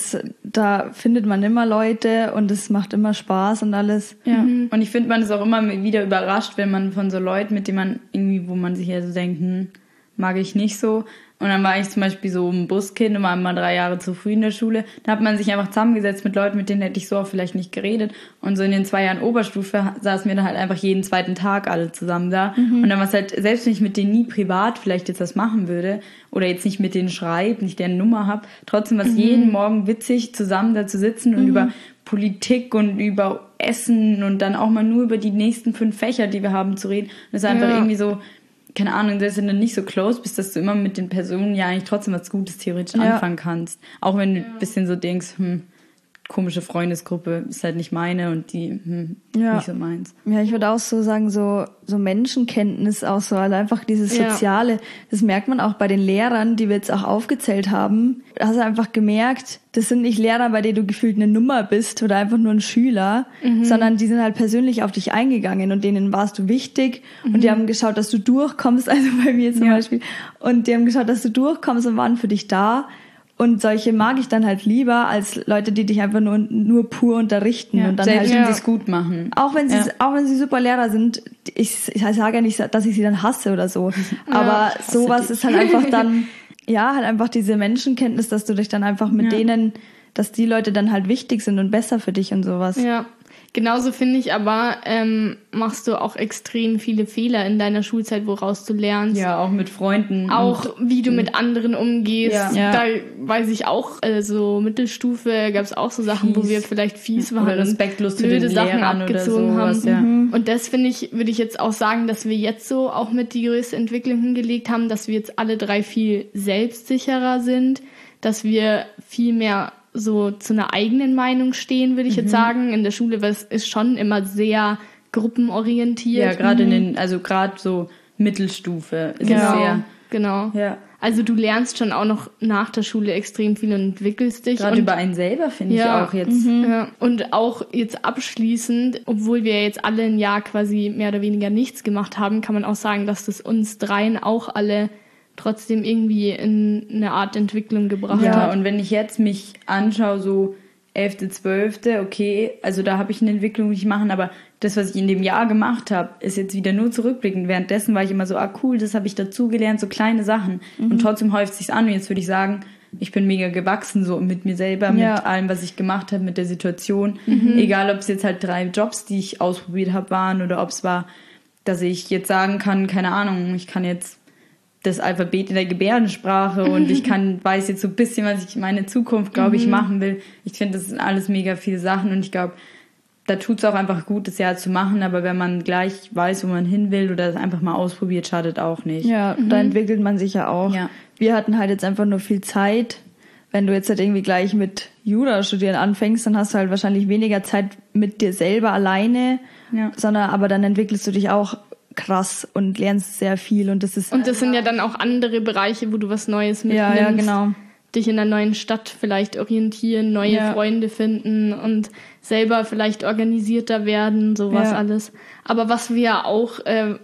Da findet man immer Leute und es macht immer Spaß und alles. Ja. Und ich finde, man ist auch immer wieder überrascht, wenn man von so Leuten, mit denen man irgendwie, wo man sich ja so denkt, mag ich nicht so. Und dann war ich zum Beispiel so ein Buskind und war immer 3 Jahre zu früh in der Schule. Da hat man sich einfach zusammengesetzt mit Leuten, mit denen hätte ich so auch vielleicht nicht geredet. Und so in den 2 Jahren Oberstufe saßen wir dann halt einfach jeden zweiten Tag alle zusammen da. Und dann war es halt, selbst wenn ich mit denen nie privat vielleicht jetzt was machen würde oder jetzt nicht mit denen schreibe, nicht deren Nummer habe, trotzdem war es jeden Morgen witzig, zusammen da zu sitzen und über Politik und über Essen und dann auch mal nur über die nächsten 5 Fächer, die wir haben, zu reden. Das ist einfach irgendwie so, keine Ahnung, selbst wenn du nicht so close bist, dass du immer mit den Personen ja eigentlich trotzdem was Gutes theoretisch anfangen kannst. Auch wenn du ein bisschen so denkst, komische Freundesgruppe ist halt nicht meine und die nicht so meins. Ja, ich würde auch so sagen, so Menschenkenntnis auch so, also einfach dieses Soziale, das merkt man auch bei den Lehrern, die wir jetzt auch aufgezählt haben. Da hast du einfach gemerkt, das sind nicht Lehrer, bei denen du gefühlt eine Nummer bist oder einfach nur ein Schüler, sondern die sind halt persönlich auf dich eingegangen und denen warst du wichtig und die haben geschaut, dass du durchkommst, also bei mir zum Beispiel, und die haben geschaut, dass du durchkommst und waren für dich da. Und solche mag ich dann halt lieber als Leute, die dich einfach nur pur unterrichten und dann selbst halt wenn sie es gut machen. auch wenn sie super Lehrer sind. Ich sage ja nicht, dass ich sie dann hasse oder so, aber sowas ist halt einfach dann halt einfach diese Menschenkenntnis, dass du dich dann einfach mit denen, dass die Leute dann halt wichtig sind und besser für dich und sowas. Ja. Genauso finde ich aber, machst du auch extrem viele Fehler in deiner Schulzeit, woraus du lernst. Ja, auch mit Freunden. Auch wie du mit anderen umgehst. Ja. Da weiß ich auch, so Mittelstufe gab es auch so Sachen, wo wir vielleicht fies waren oder respektlos und zu den blöde Sachen Lehrern abgezogen oder sowas, haben. Und das würde ich jetzt auch sagen, dass wir jetzt so auch mit die größte Entwicklung hingelegt haben, dass wir jetzt alle 3 viel selbstsicherer sind, dass wir viel mehr so zu einer eigenen Meinung stehen, würde ich jetzt sagen. In der Schule ist schon immer sehr gruppenorientiert. Ja, gerade gerade so Mittelstufe ist es sehr. Genau. Ja. Also du lernst schon auch noch nach der Schule extrem viel und entwickelst dich. Gerade über einen selber finde ich auch jetzt. Ja. Und auch jetzt abschließend, obwohl wir jetzt alle ein Jahr quasi mehr oder weniger nichts gemacht haben, kann man auch sagen, dass das uns dreien auch alle trotzdem irgendwie in eine Art Entwicklung gebracht hat. Ja, und wenn ich jetzt mich anschaue, so 11., 12., okay, also da habe ich eine Entwicklung nicht machen, aber das, was ich in dem Jahr gemacht habe, ist jetzt wieder nur zurückblickend. Währenddessen war ich immer so, cool, das habe ich dazugelernt, so kleine Sachen. Und trotzdem häuft sich's an und jetzt würde ich sagen, ich bin mega gewachsen, so mit mir selber, mit allem, was ich gemacht habe, mit der Situation. Egal, ob es jetzt halt 3 Jobs, die ich ausprobiert habe, waren oder ob es war, dass ich jetzt sagen kann, keine Ahnung, ich kann jetzt das Alphabet in der Gebärdensprache und ich weiß jetzt so ein bisschen, was ich in meine Zukunft, glaube ich, machen will. Ich finde, das sind alles mega viele Sachen und ich glaube, da tut es auch einfach gut, das Jahr zu machen, aber wenn man gleich weiß, wo man hin will oder das einfach mal ausprobiert, schadet auch nicht. Ja, da entwickelt man sich ja auch. Ja. Wir hatten halt jetzt einfach nur viel Zeit. Wenn du jetzt halt irgendwie gleich mit Jura studieren anfängst, dann hast du halt wahrscheinlich weniger Zeit mit dir selber alleine, aber dann entwickelst du dich auch krass und lernst sehr viel und das sind ja dann auch andere Bereiche, wo du was Neues mitnimmst. Ja, genau. Dich in einer neuen Stadt vielleicht orientieren, neue Freunde finden und selber vielleicht organisierter werden, sowas alles. Aber was wir auch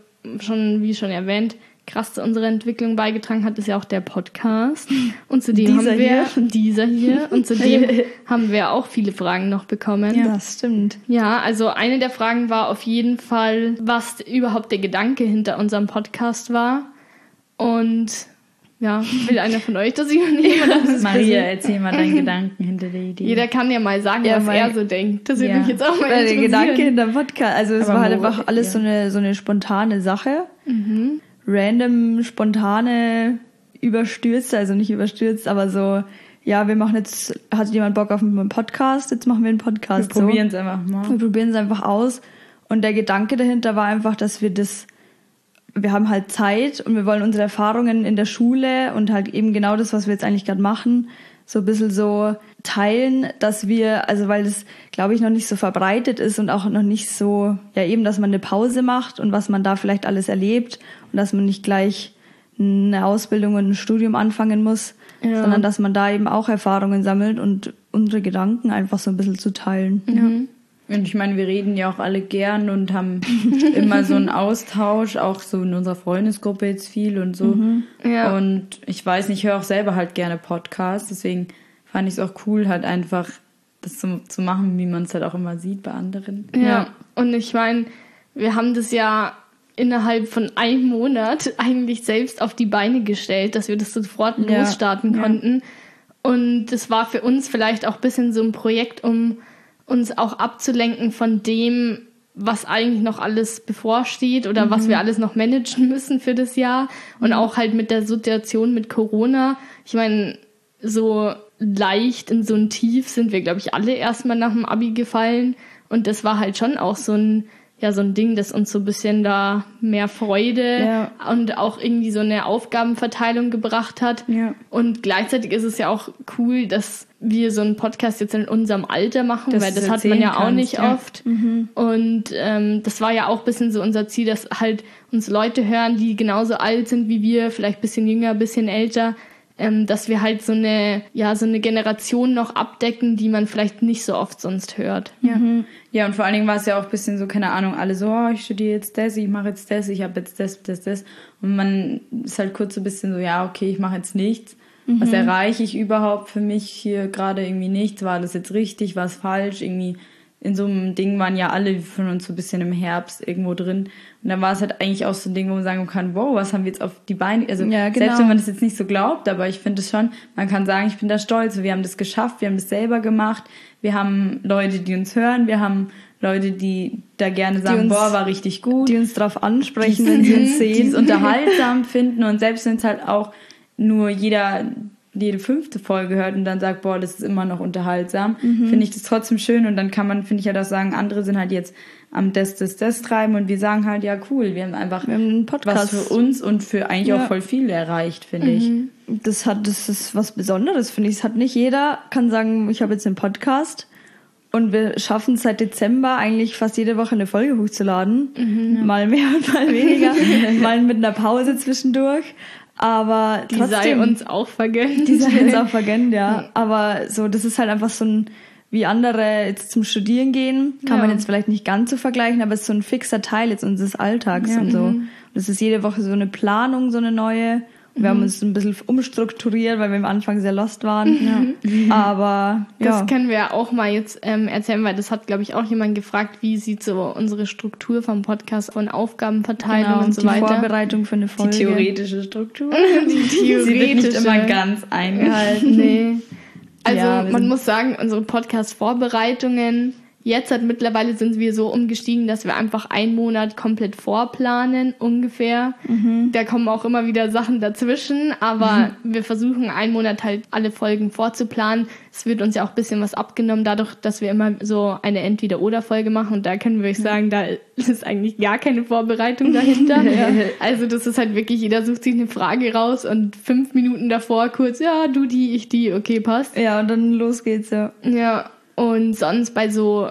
wie schon erwähnt, krass zu unserer Entwicklung beigetragen hat, ist ja auch der Podcast. Und zudem dieser hier, und zudem haben wir auch viele Fragen noch bekommen. Ja, das stimmt. Ja, also eine der Fragen war auf jeden Fall, was überhaupt der Gedanke hinter unserem Podcast war. Und will einer von euch das übernehmen? Maria, erzähl mal deinen Gedanken hinter der Idee. Jeder kann ja mal sagen, was er so denkt. Das würde mich jetzt auch mal interessieren. Der Gedanke hinter dem Podcast, also es war halt einfach alles so eine spontane Sache. Random, spontane, überstürzt, also nicht überstürzt, aber so, wir machen jetzt, hat jemand Bock auf einen Podcast, jetzt machen wir einen Podcast. Wir probieren es einfach mal. Wir probieren es einfach aus Und der Gedanke dahinter war einfach, dass wir haben halt Zeit und wir wollen unsere Erfahrungen in der Schule und halt eben genau das, was wir jetzt eigentlich gerade machen, so ein bisschen so teilen, dass wir, also weil das, glaube ich, noch nicht so verbreitet ist und auch noch nicht so, ja eben, dass man eine Pause macht und was man da vielleicht alles erlebt und dass man nicht gleich eine Ausbildung und ein Studium anfangen muss, sondern dass man da eben auch Erfahrungen sammelt und unsere Gedanken einfach so ein bisschen zu teilen. Ja. Und ich meine, wir reden ja auch alle gern und haben immer so einen Austausch, auch so in unserer Freundesgruppe jetzt viel und so. Ja. Und ich weiß nicht, ich höre auch selber halt gerne Podcasts, deswegen fand ich es auch cool, halt einfach das zu machen, wie man es halt auch immer sieht bei anderen. Ja, und ich meine, wir haben das ja innerhalb von einem Monat eigentlich selbst auf die Beine gestellt, dass wir das sofort losstarten konnten. Und das war für uns vielleicht auch ein bisschen so ein Projekt, um uns auch abzulenken von dem, was eigentlich noch alles bevorsteht oder was wir alles noch managen müssen für das Jahr. Und auch halt mit der Situation mit Corona. Ich meine, so leicht in so ein Tief sind wir, glaube ich, alle erstmal nach dem Abi gefallen. Und das war halt schon auch so ein Ding, das uns so ein bisschen da mehr Freude und auch irgendwie so eine Aufgabenverteilung gebracht hat. Ja. Und gleichzeitig ist es ja auch cool, dass wir so einen Podcast jetzt in unserem Alter machen, weil das hat man ja auch nicht oft. Und das war ja auch ein bisschen so unser Ziel, dass halt uns Leute hören, die genauso alt sind wie wir, vielleicht ein bisschen jünger, ein bisschen älter, dass wir halt so eine Generation noch abdecken, die man vielleicht nicht so oft sonst hört. Ja, und vor allen Dingen war es ja auch ein bisschen so, keine Ahnung, alle so, ich studiere jetzt das, ich mache jetzt das, ich habe jetzt das. Und man ist halt kurz so ein bisschen so, ja, okay, ich mache jetzt nichts. Was erreiche ich überhaupt für mich hier gerade irgendwie nichts? War das jetzt richtig, war es falsch? Irgendwie in so einem Ding waren ja alle von uns so ein bisschen im Herbst irgendwo drin. Und dann war es halt eigentlich auch so ein Ding, wo man sagen kann, wow, was haben wir jetzt auf die Beine, also selbst wenn man das jetzt nicht so glaubt, aber ich finde es schon, man kann sagen, ich bin da stolz, wir haben das geschafft, wir haben das selber gemacht, wir haben Leute, die uns hören, wir haben Leute, die da gerne sagen, war richtig gut. Die uns drauf ansprechen, wenn sie uns sehen. Die es unterhaltsam finden und selbst wenn es halt auch nur jede 5. Folge hört und dann sagt, das ist immer noch unterhaltsam, finde ich das trotzdem schön und dann kann man, finde ich halt auch sagen, andere sind halt jetzt am das treiben und wir sagen halt, ja cool, wir haben einfach einen Podcast was für uns und für eigentlich auch voll viel erreicht, finde ich. Das ist was Besonderes, finde ich. Es hat nicht jeder, kann sagen, ich habe jetzt einen Podcast und wir schaffen es seit Dezember eigentlich fast jede Woche eine Folge hochzuladen. Mal mehr und mal weniger, mal mit einer Pause zwischendurch. Aber die sei uns auch vergönnt. Die sei uns auch vergönnt, ja. Aber so, das ist halt einfach so ein, wie andere jetzt zum Studieren gehen, kann man jetzt vielleicht nicht ganz so vergleichen, aber es ist so ein fixer Teil jetzt unseres Alltags und so. Und das ist jede Woche so eine Planung, so eine neue. Wir haben uns ein bisschen umstrukturiert, weil wir am Anfang sehr lost waren. Aber das können wir ja auch mal jetzt erzählen, weil das hat, glaube ich, auch jemand gefragt, wie sieht so unsere Struktur vom Podcast von Aufgabenverteilung und so weiter. Die Vorbereitung für eine Folge. Die theoretische Struktur. Die theoretische. Sie wird nicht immer ganz eingehalten. Nee. Also man muss sagen, unsere Podcast-Vorbereitungen, jetzt mittlerweile sind wir so umgestiegen, dass wir einfach einen Monat komplett vorplanen, ungefähr. Da kommen auch immer wieder Sachen dazwischen, aber wir versuchen einen Monat halt alle Folgen vorzuplanen. Es wird uns ja auch ein bisschen was abgenommen, dadurch, dass wir immer so eine Entweder-Oder-Folge machen und da können wir euch sagen, da ist eigentlich gar keine Vorbereitung dahinter. Also das ist halt wirklich, jeder sucht sich eine Frage raus und 5 Minuten davor kurz, ja, du die, ich die, okay, passt. Ja, und dann los geht's, Ja. Und sonst bei so,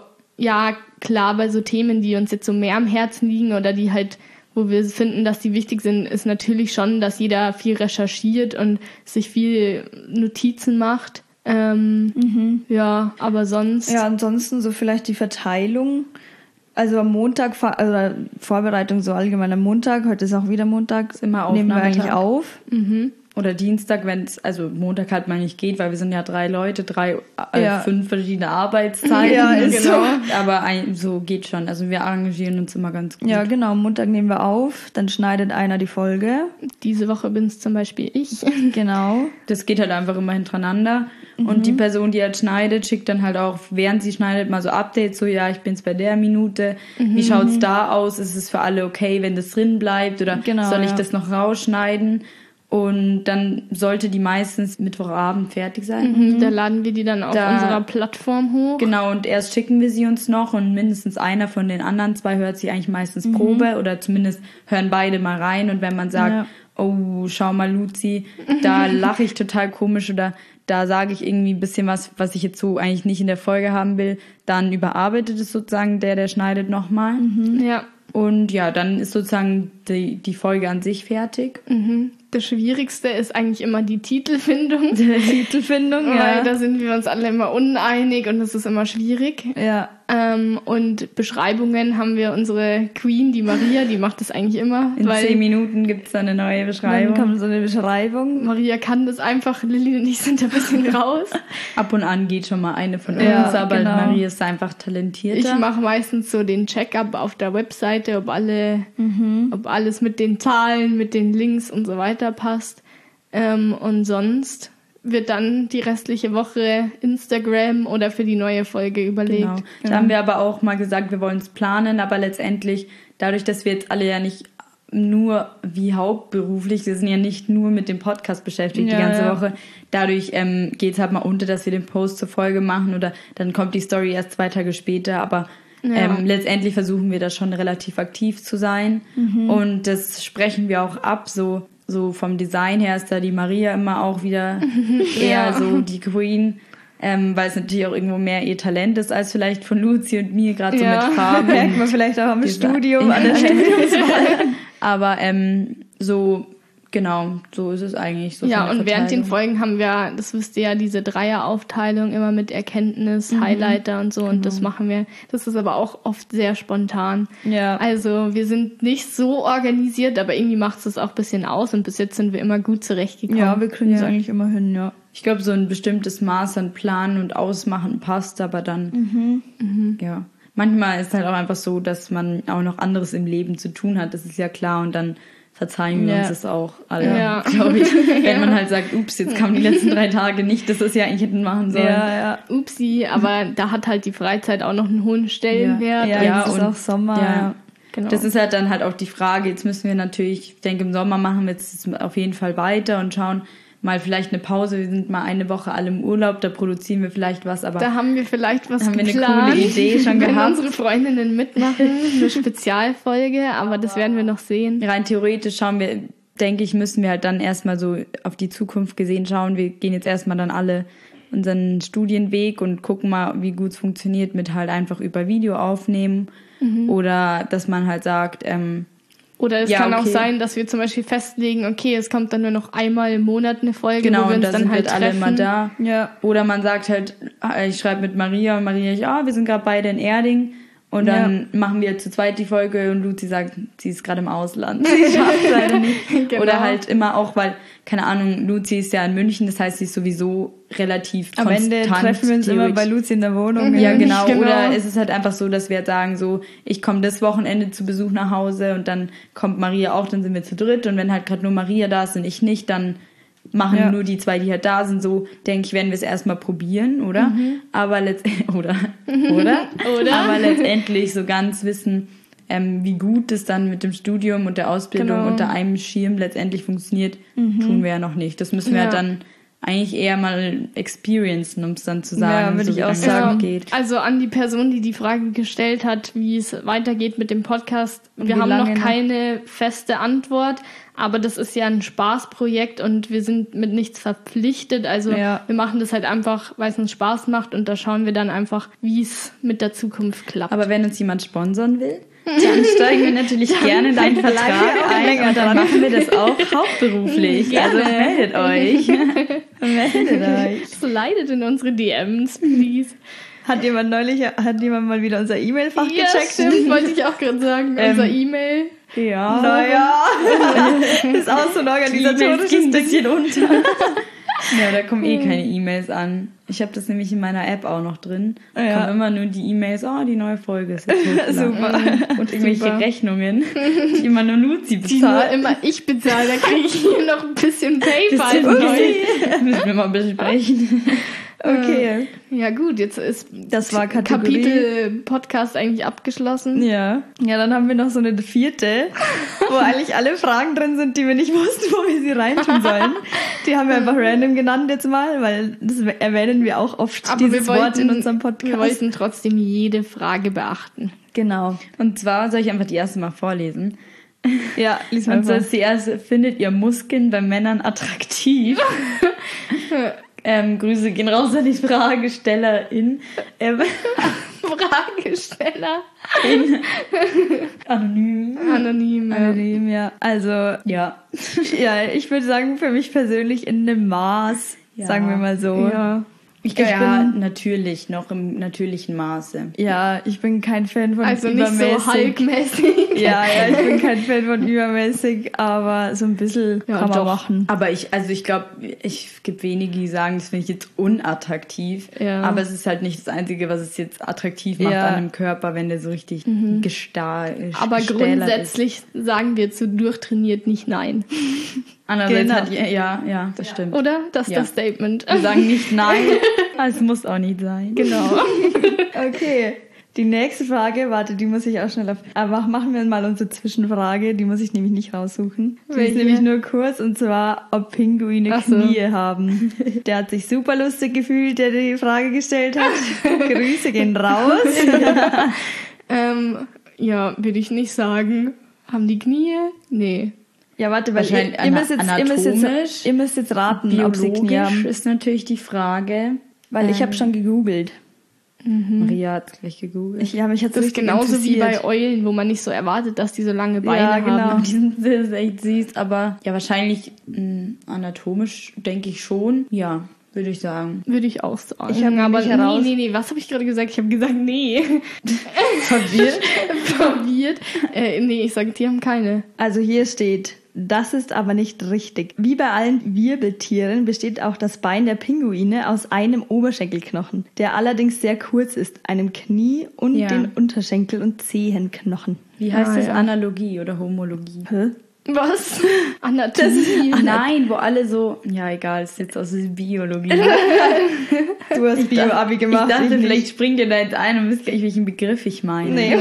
bei so Themen, die uns jetzt so mehr am Herzen liegen oder die halt, wo wir finden, dass die wichtig sind, ist natürlich schon, dass jeder viel recherchiert und sich viel Notizen macht. Ja, aber sonst... Ja, ansonsten so vielleicht die Verteilung. Also am Montag, also Vorbereitung so allgemein am Montag, heute ist auch wieder Montag, nehmen wir eigentlich auf. Oder Dienstag, wenn es, also Montag halt mal nicht geht, weil wir sind ja 3 Leute, 5 verschiedene Arbeitszeiten. Ja, ist genau. So. Aber so geht schon. Also wir arrangieren uns immer ganz gut. Ja, genau. Montag nehmen wir auf, dann schneidet einer die Folge. Diese Woche bin es zum Beispiel ich. Genau. Das geht halt einfach immer hintereinander. Und die Person, die halt schneidet, schickt dann halt auch, während sie schneidet, mal so Updates, so, ja, ich bin's bei der Minute. Wie schaut's da aus? Ist es für alle okay, wenn das drin bleibt? Oder soll ich das noch rausschneiden? Und dann sollte die meistens Mittwochabend fertig sein. Da laden wir die dann auf unserer Plattform hoch. Genau, und erst schicken wir sie uns noch und mindestens einer von den anderen 2 hört sie eigentlich meistens Probe oder zumindest hören beide mal rein. Und wenn man sagt, oh, schau mal, Luzi, da lache ich total komisch oder da sage ich irgendwie ein bisschen was ich jetzt so eigentlich nicht in der Folge haben will, dann überarbeitet es sozusagen der schneidet nochmal. Ja. Und ja, dann ist sozusagen die Folge an sich fertig. Das Schwierigste ist eigentlich immer die Titelfindung. Weil da sind wir uns alle immer uneinig und das ist immer schwierig. Ja. Und Beschreibungen haben wir unsere Queen, die Maria, die macht das eigentlich immer. In 10 Minuten gibt's dann eine neue Beschreibung. Dann kommt so eine Beschreibung. Maria kann das einfach, Lilly und ich sind da ein bisschen raus. Ab und an geht schon mal eine von uns, aber genau. Maria ist einfach talentierter. Ich mache meistens so den Check-up auf der Webseite, ob alles mit den Zahlen, mit den Links und so weiter passt. Und sonst wird dann die restliche Woche Instagram oder für die neue Folge überlegt. Genau. Da haben wir aber auch mal gesagt, wir wollen es planen, aber letztendlich, dadurch, dass wir jetzt alle ja nicht nur wie hauptberuflich, wir sind ja nicht nur mit dem Podcast beschäftigt die ganze Woche, dadurch geht es halt mal unter, dass wir den Post zur Folge machen oder dann kommt die Story erst 2 Tage später, aber letztendlich versuchen wir da schon relativ aktiv zu sein und das sprechen wir auch ab, so vom Design her ist da die Maria immer auch wieder eher so die Queen, weil es natürlich auch irgendwo mehr ihr Talent ist als vielleicht von Luzi und mir, gerade so mit Farben. Merkt man vielleicht auch am Studium, an der Studiumswahl. Aber so, genau, so ist es eigentlich. So ja, und während den Folgen haben wir, das wisst ihr ja, diese Dreieraufteilung immer mit Erkenntnis, Highlighter und so. Und das machen wir. Das ist aber auch oft sehr spontan. Ja. Also wir sind nicht so organisiert, aber irgendwie macht es auch ein bisschen aus. Und bis jetzt sind wir immer gut zurechtgekommen. Ja, wir kriegen es eigentlich immer hin, ja. Ich glaube, so ein bestimmtes Maß an Planen und Ausmachen passt, aber dann, ja. Manchmal ist es halt auch einfach so, dass man auch noch anderes im Leben zu tun hat. Das ist ja klar. Und dann verzeihen wir uns das auch alle, glaube ich. Wenn man halt sagt, ups, jetzt kamen die letzten 3 Tage nicht, das ist ja eigentlich hätten machen sollen. Ja. Upsi, aber da hat halt die Freizeit auch noch einen hohen Stellenwert. Ja, und ist auch Sommer. Ja. Genau. Das ist halt dann halt auch die Frage, jetzt müssen wir natürlich, ich denke im Sommer machen wir jetzt auf jeden Fall weiter und schauen, mal vielleicht eine Pause, wir sind mal eine Woche alle im Urlaub, da produzieren wir vielleicht was, aber da haben wir vielleicht was haben geplant. Wir eine coole Idee schon gehabt. Wenn unsere Freundinnen mitmachen, eine Spezialfolge, aber das werden wir noch sehen. Rein theoretisch müssen wir halt dann erstmal so auf die Zukunft gesehen schauen, wir gehen jetzt erstmal dann alle unseren Studienweg und gucken mal, wie gut es funktioniert mit halt einfach über Video aufnehmen oder dass man halt sagt, oder es kann auch sein, dass wir zum Beispiel festlegen, okay, es kommt dann nur noch einmal im Monat eine Folge, genau, wo wir uns und dann halt alle treffen. immer da. Ja. Oder man sagt halt, ich schreibe mit Maria und Maria, wir sind gerade beide in Erding. Und dann machen wir zu zweit die Folge und Luzi sagt, sie ist gerade im Ausland. Sie schafft es leider nicht. Genau. Oder halt immer auch, weil, keine Ahnung, Luzi ist ja in München, das heißt, sie ist sowieso relativ am konstant. Am Ende treffen wir uns immer bei Luzi in der Wohnung. Ja, genau. Oder es ist halt einfach so, dass wir halt sagen, so, ich komme das Wochenende zu Besuch nach Hause und dann kommt Maria auch, dann sind wir zu dritt. Und wenn halt gerade nur Maria da ist und ich nicht, dann machen nur die 2, die halt da sind, so denke ich, werden wir es erstmal probieren, oder? Aber oder? Aber letztendlich so ganz wissen, wie gut es dann mit dem Studium und der Ausbildung unter einem Schirm letztendlich funktioniert, tun wir ja noch nicht. Das müssen wir dann eigentlich eher mal experiencen, um es dann zu sagen, würde ich auch sagen, geht. Also an die Person, die die Frage gestellt hat, wie es weitergeht mit dem Podcast, wir haben noch keine feste Antwort, aber das ist ja ein Spaßprojekt und wir sind mit nichts verpflichtet, also wir machen das halt einfach, weil es uns Spaß macht und da schauen wir dann einfach, wie es mit der Zukunft klappt. Aber wenn uns jemand sponsern will, dann steigen wir natürlich gerne in deinen Vertrag ein und dann machen wir das auch hauptberuflich. Gerne. Also meldet euch. Slidet in unsere DMs, please. Hat jemand mal wieder unser E-Mail-Fach gecheckt? Ja, stimmt, wollte ich auch gerade sagen. Unser E-Mail. Ja. Naja. Ist auch so ein organisatorisches Ding. Ein bisschen unter. Ja, da kommen keine E-Mails an. Ich habe das nämlich in meiner App auch noch drin. Da kommen immer nur die E-Mails, die neue Folge ist jetzt super. Und irgendwelche Rechnungen, die immer nur Luzi bezahlt. Die nur immer ich bezahle, da kriege ich hier noch ein bisschen PayPal. Müssen wir mal besprechen. Okay. Ja gut, jetzt ist das war Kapitel Podcast eigentlich abgeschlossen. Ja. Ja, dann haben wir noch so eine 4., wo eigentlich alle Fragen drin sind, die wir nicht wussten, wo wir sie reintun sollen. Die haben wir einfach random genannt jetzt mal, weil das erwähnen wir auch oft, aber dieses Wort in unserem Podcast. Wir wollten trotzdem jede Frage beachten. Genau. Und zwar soll ich einfach die erste mal vorlesen. Ja, lies mal. Und so ist die erste: Findet ihr Muskeln bei Männern attraktiv? Grüße gehen raus an die Fragestellerin. Fragesteller. Anonym, ja. Also, ja, ich würde sagen, für mich persönlich in einem Maß, sagen wir mal so. Ja. Ich bin natürlich, noch im natürlichen Maße. Ja, ich bin kein Fan von also übermäßig. Also nicht so Hulk-mäßig. Ja, ich bin kein Fan von übermäßig, aber so ein bisschen kann man machen. Aber ich glaube, es gibt wenige, die sagen, das finde ich jetzt unattraktiv. Ja. Aber es ist halt nicht das Einzige, was es jetzt attraktiv macht an einem Körper, wenn der so richtig gestählt ist. Aber grundsätzlich sagen wir zu durchtrainiert nicht nein. Andererseits ja, das stimmt. Oder? Das ist das Statement. Wir sagen nicht nein, es muss auch nicht sein. Genau. Okay. Die nächste Frage, die muss ich auch schnell aber machen wir mal unsere Zwischenfrage, die muss ich nämlich nicht raussuchen. Die ist nämlich nur kurz, und zwar, ob Pinguine Knie haben. Der hat sich super lustig gefühlt, der die Frage gestellt hat. Grüße gehen raus. Ja, würde ich nicht sagen. Haben die Knie? Nee. Ja, warte, weil ihr müsst jetzt raten, ob sie Knie haben. Ist natürlich die Frage. Weil ich habe schon gegoogelt. Maria hat gleich gegoogelt. Mich hat's das ist genauso wie bei Eulen, wo man nicht so erwartet, dass die so lange Beine haben. Genau. Die sind sehr echt süß, aber ja, wahrscheinlich anatomisch denke ich schon. Ja, würde ich sagen. Würde ich auch sagen. Ich habe aber nee, was habe ich gerade gesagt? Ich habe gesagt, nee. Verwirrt. Nee, ich sage, die haben keine. Also hier steht: Das ist aber nicht richtig. Wie bei allen Wirbeltieren besteht auch das Bein der Pinguine aus einem Oberschenkelknochen, der allerdings sehr kurz ist, einem Knie und den Unterschenkel- und Zehenknochen. Wie heißt das? Analogie oder Homologie? Hä? Was? Anatomie? Nein, wo alle so... Ja, egal, ist jetzt aus Biologie. Du hast Bio-Abi gemacht. Ich dachte, vielleicht springt ihr da jetzt ein und wisst gar nicht, welchen Begriff ich meine. Nee,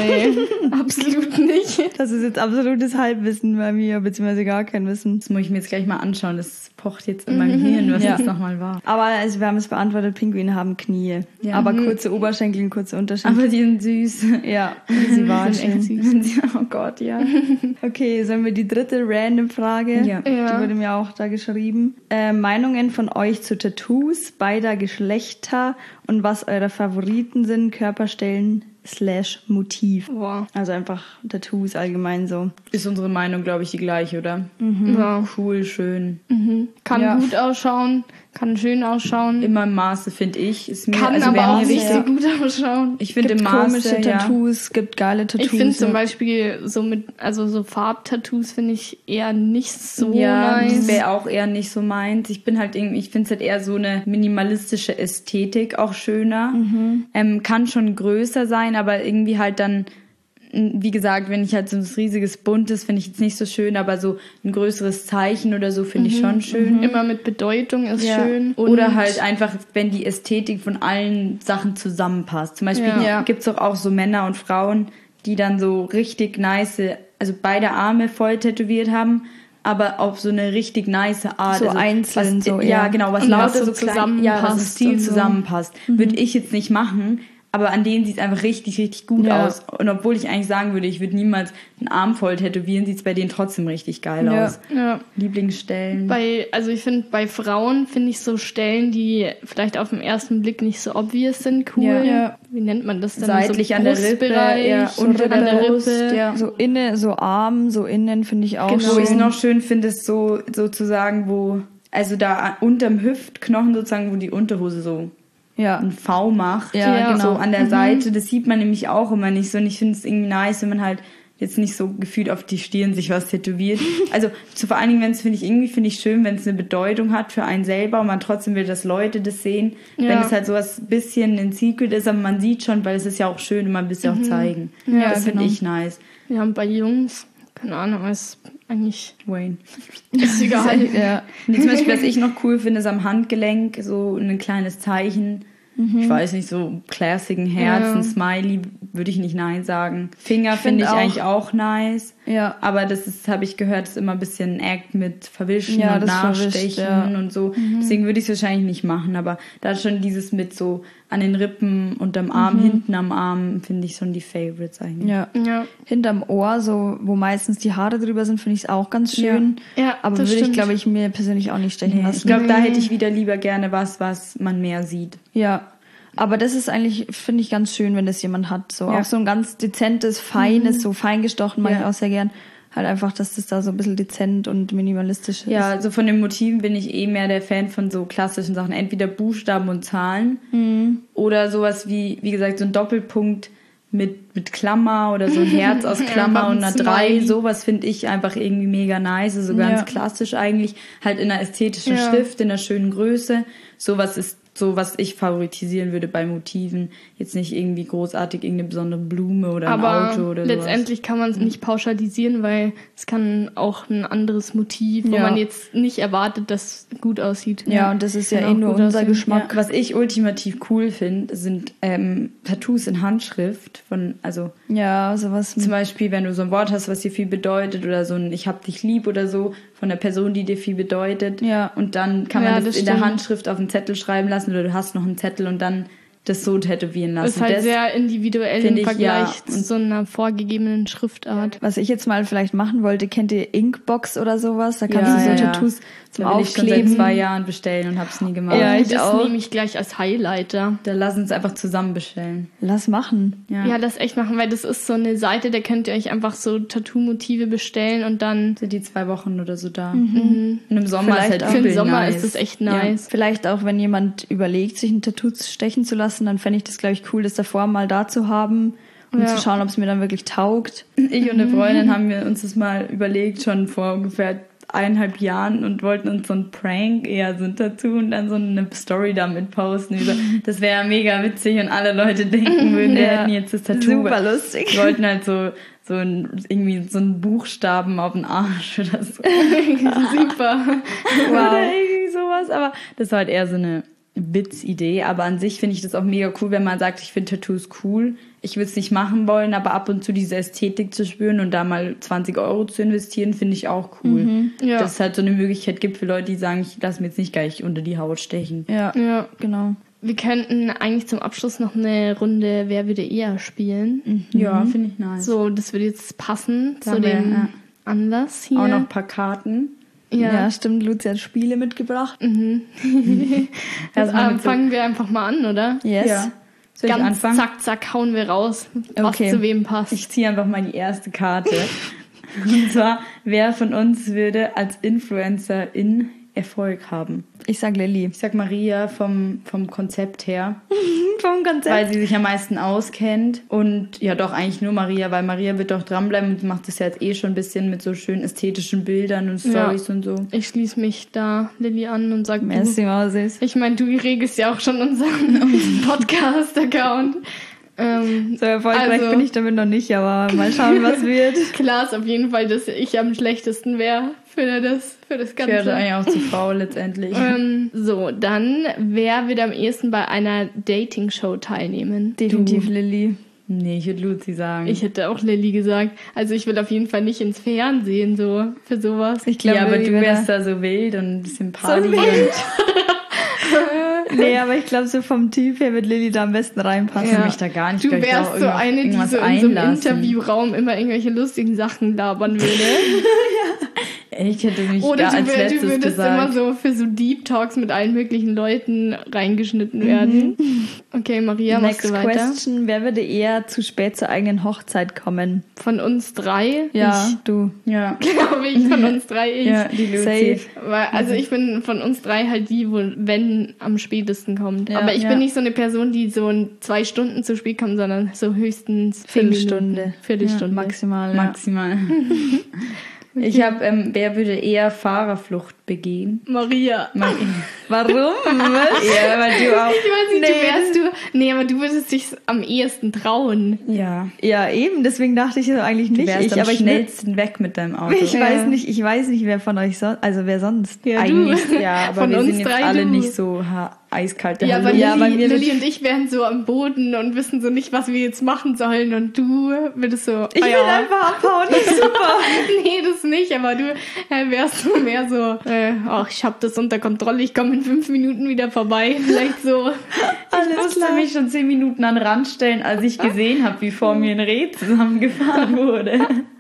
absolut nicht. Das ist jetzt absolutes Halbwissen bei mir, beziehungsweise gar kein Wissen. Das muss ich mir jetzt gleich mal anschauen. Das pocht jetzt in meinem Hirn, was das nochmal war. Aber also wir haben es beantwortet, Pinguine haben Knie. Ja. Aber kurze Oberschenkel und kurze Unterschenkel. Aber die sind süß. Ja, sie waren echt süß. Oh Gott, ja. Okay, sollen wir die dritte random Frage? Ja. Die wurde mir auch da geschrieben. Meinungen von euch zu Tattoos beider Geschlechter und was eure Favoriten sind, Körperstellen /Motiv. Wow. Also einfach Tattoos allgemein so. Ist unsere Meinung, glaube ich, die gleiche, oder? Ja. Cool, schön. Kann gut ausschauen, kann schön ausschauen. Immer im Maße, finde ich. Ist mir, kann aber auch nicht so gut ausschauen. Ich finde im Maße, komische Tattoos, gibt geile Tattoos. Ich finde zum Beispiel so so Farbtattoos finde ich eher nicht so nice. Das wäre auch eher nicht so meins. Ich finde es halt eher so eine minimalistische Ästhetik auch schöner. Kann schon größer sein, aber irgendwie halt dann, wie gesagt, wenn ich halt so ein riesiges Buntes, finde ich jetzt nicht so schön, aber so ein größeres Zeichen oder so finde ich schon schön. Immer mit Bedeutung ist schön. Und oder halt einfach, wenn die Ästhetik von allen Sachen zusammenpasst. Zum Beispiel gibt's doch auch so Männer und Frauen, die dann so richtig nice, also beide Arme voll tätowiert haben, aber auf so eine richtig nice Art. So also einzeln was, so, ja. genau, was lauter so zusammenpasst. Was im Stil zusammenpasst. Würde ich jetzt nicht machen, aber an denen sieht es einfach richtig, richtig gut aus. Und obwohl ich eigentlich sagen würde, ich würde niemals einen Arm voll tätowieren, sieht es bei denen trotzdem richtig geil aus. Ja. Lieblingsstellen? Ich finde, bei Frauen finde ich so Stellen, die vielleicht auf den ersten Blick nicht so obvious sind, cool. Ja. Wie nennt man das denn? Seitlich so an der Rippe, unter der Brust, Rippe. Ja. So innen, so Arm, so innen finde ich auch schön. Wo ich es noch schön finde, ist so sozusagen, also da unterm Hüftknochen sozusagen, wo die Unterhose so ein V macht. Ja, genau. So an der Seite. Das sieht man nämlich auch immer nicht so. Und ich finde es irgendwie nice, wenn man halt jetzt nicht so gefühlt auf die Stirn sich was tätowiert. Also vor allen Dingen, finde ich schön, wenn es eine Bedeutung hat für einen selber und man trotzdem will, dass Leute das sehen. Ja. Wenn es halt so was bisschen ein Secret ist, aber man sieht schon, weil es ist ja auch schön und man will es ja auch zeigen. Ja, das finde ich nice. Ja, und bei Jungs, keine Ahnung, eigentlich Wayne. ist egal. Ja. Und zum Beispiel, was ich noch cool finde, ist am Handgelenk so ein kleines Zeichen. Ich weiß nicht, so Classic, ein Herz, ein Smiley, würde ich nicht nein sagen. Finger finde ich eigentlich auch nice. Ja. Aber das ist, habe ich gehört, ist immer ein bisschen Act mit Verwischen und Nachstechen und so. Deswegen würde ich es wahrscheinlich nicht machen. Aber da schon dieses mit so an den Rippen, unterm Arm, hinten am Arm, finde ich schon die Favorites eigentlich. Ja. Hinterm Ohr, so wo meistens die Haare drüber sind, finde ich es auch ganz schön. Ja, aber würde ich, glaube ich, mir persönlich auch nicht stechen lassen. Ich glaube, da hätte ich wieder lieber gerne was man mehr sieht. Ja. Aber das ist eigentlich, finde ich, ganz schön, wenn das jemand hat. So auch so ein ganz dezentes, feines, so fein gestochen mag ich auch sehr gern. Halt einfach, dass das da so ein bisschen dezent und minimalistisch ist. Ja, also von den Motiven bin ich mehr der Fan von so klassischen Sachen. Entweder Buchstaben und Zahlen oder sowas wie gesagt, so ein Doppelpunkt mit Klammer oder so ein Herz aus Klammer und einer 3. Sowas finde ich einfach irgendwie mega nice. So ganz klassisch eigentlich. Halt in einer ästhetischen Schrift, in einer schönen Größe. Sowas ist so, was ich favoritisieren würde bei Motiven. Jetzt nicht irgendwie großartig irgendeine besondere Blume oder ein Auto oder so. Letztendlich kann man es nicht pauschalisieren, weil es kann auch ein anderes Motiv, wo man jetzt nicht erwartet, dass es gut aussieht. Ja, und das ist ja nur unser Geschmack. Ja. Was ich ultimativ cool finde, sind Tattoos in Handschrift von, also sowas. Zum Beispiel, wenn du so ein Wort hast, was dir viel bedeutet oder so ein Ich hab dich lieb oder so von der Person, die dir viel bedeutet. Ja. Und dann kann man das in der Handschrift auf einen Zettel schreiben lassen oder du hast noch einen Zettel und dann das so tätowieren lassen. Das ist halt sehr individuell im Vergleich zu so einer vorgegebenen Schriftart. Was ich jetzt mal vielleicht machen wollte, kennt ihr Inkbox oder sowas? Da kannst du so Tattoos zum Aufkleben. Ich schon seit 2 Jahren bestellen und hab's nie gemacht. Ja, das nehme ich gleich als Highlighter. Da lass uns einfach zusammen bestellen. Lass machen. Ja, lass echt machen, weil das ist so eine Seite, da könnt ihr euch einfach so Tattoo-Motive bestellen und dann sind die 2 Wochen oder so da. Und im Sommer ist halt für den Sommer ist das echt nice. Ja. Vielleicht auch, wenn jemand überlegt, sich ein Tattoo stechen zu lassen, dann fände ich das, glaube ich, cool, das davor mal da zu haben und zu schauen, ob es mir dann wirklich taugt. Ich und eine Freundin haben wir uns das mal überlegt, schon vor ungefähr 1,5 Jahren und wollten uns so ein Prank, eher so ein Tattoo und dann so eine Story damit posten. Das wäre mega witzig und alle Leute denken würden, wir hätten jetzt das Tattoo. Super lustig. Wir wollten halt irgendwie so einen Buchstaben auf den Arsch oder so. Super. Wow. Oder irgendwie sowas, aber das war halt eher so eine Witzidee, aber an sich finde ich das auch mega cool, wenn man sagt, ich finde Tattoos cool. Ich würde es nicht machen wollen, aber ab und zu diese Ästhetik zu spüren und da mal 20 € zu investieren, finde ich auch cool. Dass es halt so eine Möglichkeit gibt für Leute, die sagen, ich lasse mir jetzt nicht gleich unter die Haut stechen. Ja, genau. Wir könnten eigentlich zum Abschluss noch eine Runde Wer würde eher spielen. Ja, finde ich nice. So, das würde jetzt passen zu dem Anlass hier. Auch noch ein paar Karten. Ja, stimmt. Lucia hat Spiele mitgebracht. Also fangen wir einfach mal an, oder? Yes. Ja. Soll Ganz ich anfangen? zack, zack, hauen wir raus, was zu wem passt. Ich ziehe einfach mal die erste Karte. Und zwar, wer von uns würde als Influencerin Erfolg haben? Ich sag Lilly. Ich sag Maria vom Konzept her. Vom Konzept. Weil sie sich am meisten auskennt. Und ja, doch eigentlich nur Maria, weil Maria wird doch dranbleiben und macht das ja jetzt schon ein bisschen mit so schönen ästhetischen Bildern und Storys und so. Ich schließe mich da Lilly an und sag Merci, Mausis. Ich meine, du regelst ja auch schon unseren Podcast-Account. So erfolgreich bin ich damit noch nicht, aber mal schauen, was wird. Klar ist auf jeden Fall, dass ich am schlechtesten wäre für das Ganze. Ich werde eigentlich auch zu faul letztendlich. So, dann, wer wird am ehesten bei einer Dating-Show teilnehmen? Definitiv Lilly. Nee, ich würde Luzi sagen. Ich hätte auch Lilly gesagt. Also ich will auf jeden Fall nicht ins Fernsehen so für sowas. Ich glaube, ja, aber du wärst da so wild und ein bisschen Party. So nee, aber ich glaube, so vom Typ her wird Lilly da am besten reinpassen. Ja. Mich da gar nicht. Du wärst so eine, die so in so einem Interviewraum immer irgendwelche lustigen Sachen labern würde. Ich hätte mich oder als letztes du würdest gesagt. Immer so für so Deep Talks mit allen möglichen Leuten reingeschnitten werden. Okay, Maria, machst du weiter? Next question. Wer würde eher zu spät zur eigenen Hochzeit kommen? Von uns 3? Ja, du. Ja. Glaube ich, von uns 3 ich. Ja, die Lucy. Weil, also ich bin von uns 3 halt die, wo wenn am spätesten kommt. Ja, aber ich bin nicht so eine Person, die so 2 Stunden zu spät kommt, sondern so höchstens Viertelstunde. Viertelstunde. Ja, maximal. Maximal. Okay. Ich habe, wer würde eher Fahrerflucht begehen? Maria. Warum? Ja, weil du auch... Ich weiß nicht, Nee, aber du würdest dich am ehesten trauen. Ja. Ja, eben, deswegen dachte ich eigentlich nicht. Du wärst am schnellsten weg mit deinem Auto. Ich weiß nicht, wer von euch sonst, also wer sonst. Ja, eigentlich, ja, aber von wir uns sind jetzt drei alle du. nicht so eiskalte Ja, aber Halunken. Lilly und ich wären so am Boden und wissen so nicht, was wir jetzt machen sollen. Und du würdest so... Ich will einfach abhauen, super. Nee, das nicht, aber du wärst so mehr so, ich hab das unter Kontrolle, ich komme in 5 Minuten wieder vorbei. Vielleicht so. Ich musste mich schon 10 Minuten an den Rand stellen, als ich gesehen habe, wie vor mir ein Reh zusammengefahren wurde.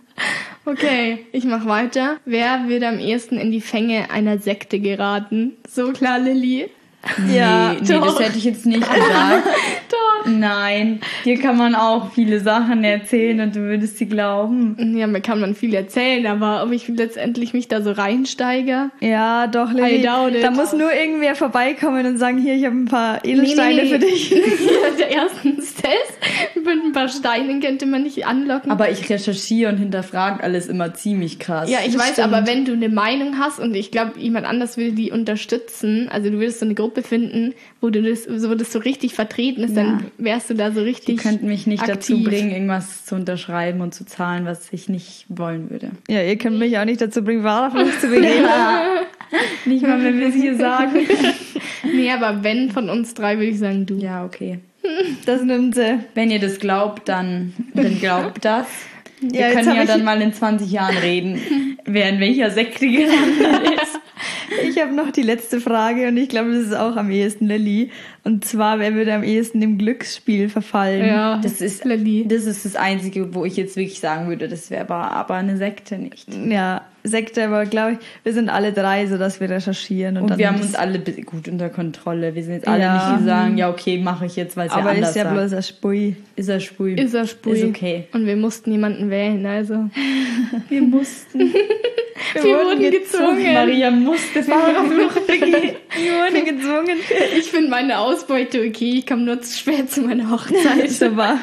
Okay, ich mach weiter. Wer wird am ehesten in die Fänge einer Sekte geraten? So klar, Lilly. Ja, nee, das hätte ich jetzt nicht gesagt. Doch. Nein, hier kann man auch viele Sachen erzählen und du würdest sie glauben. Ja, mir kann man viel erzählen, aber ob ich letztendlich mich da so reinsteige? Ja, doch, Lilly. Da muss nur irgendwer vorbeikommen und sagen, hier, ich habe ein paar Edelsteine für dich. Der erstens das. Mit ein paar Steinen könnte man nicht anlocken. Aber ich recherchiere und hinterfrage alles immer ziemlich krass. Ja, ich weiß, aber wenn du eine Meinung hast und ich glaube, jemand anders würde die unterstützen, also du würdest so eine Gruppe finden, wo das so richtig vertreten ist, dann wärst du da so richtig. Die könnten mich nicht aktiv dazu bringen, irgendwas zu unterschreiben und zu zahlen, was ich nicht wollen würde. Ja, ihr könnt mich auch nicht dazu bringen, Wahrheit zu begehen. Nicht mal, wenn wir es hier sagen. Nee, aber wenn von uns 3, würde ich sagen, du. Ja, okay. Das nimmt sie. Wenn ihr das glaubt, dann glaubt das. Wir Ja, können ja dann mal in 20 Jahren reden, wer in welcher Sekte gelandet ist. Ich habe noch die letzte Frage und ich glaube, das ist auch am ehesten Lilly. Und zwar, wer würde am ehesten dem Glücksspiel verfallen? Ja, das ist Lilly. Das ist das Einzige, wo ich jetzt wirklich sagen würde, das wäre aber eine Sekte nicht. Ja, Sekte, aber glaube ich, wir sind alle 3, sodass wir recherchieren. Und dann wir haben uns alle gut unter Kontrolle. Wir sind jetzt alle nicht, die sagen, ja okay, mache ich jetzt, weil es ja anders ist ja sagt. bloß ein Spui. Ist er Spui. Ist okay. Und wir mussten jemanden wählen, also. Wir mussten. Wir wurden gezwungen. Maria musste Fahrerflucht begehen. Wir wurden gezwungen. Ich finde meine Ausbeute okay. Ich komme nur zu spät zu meiner Hochzeit. Super.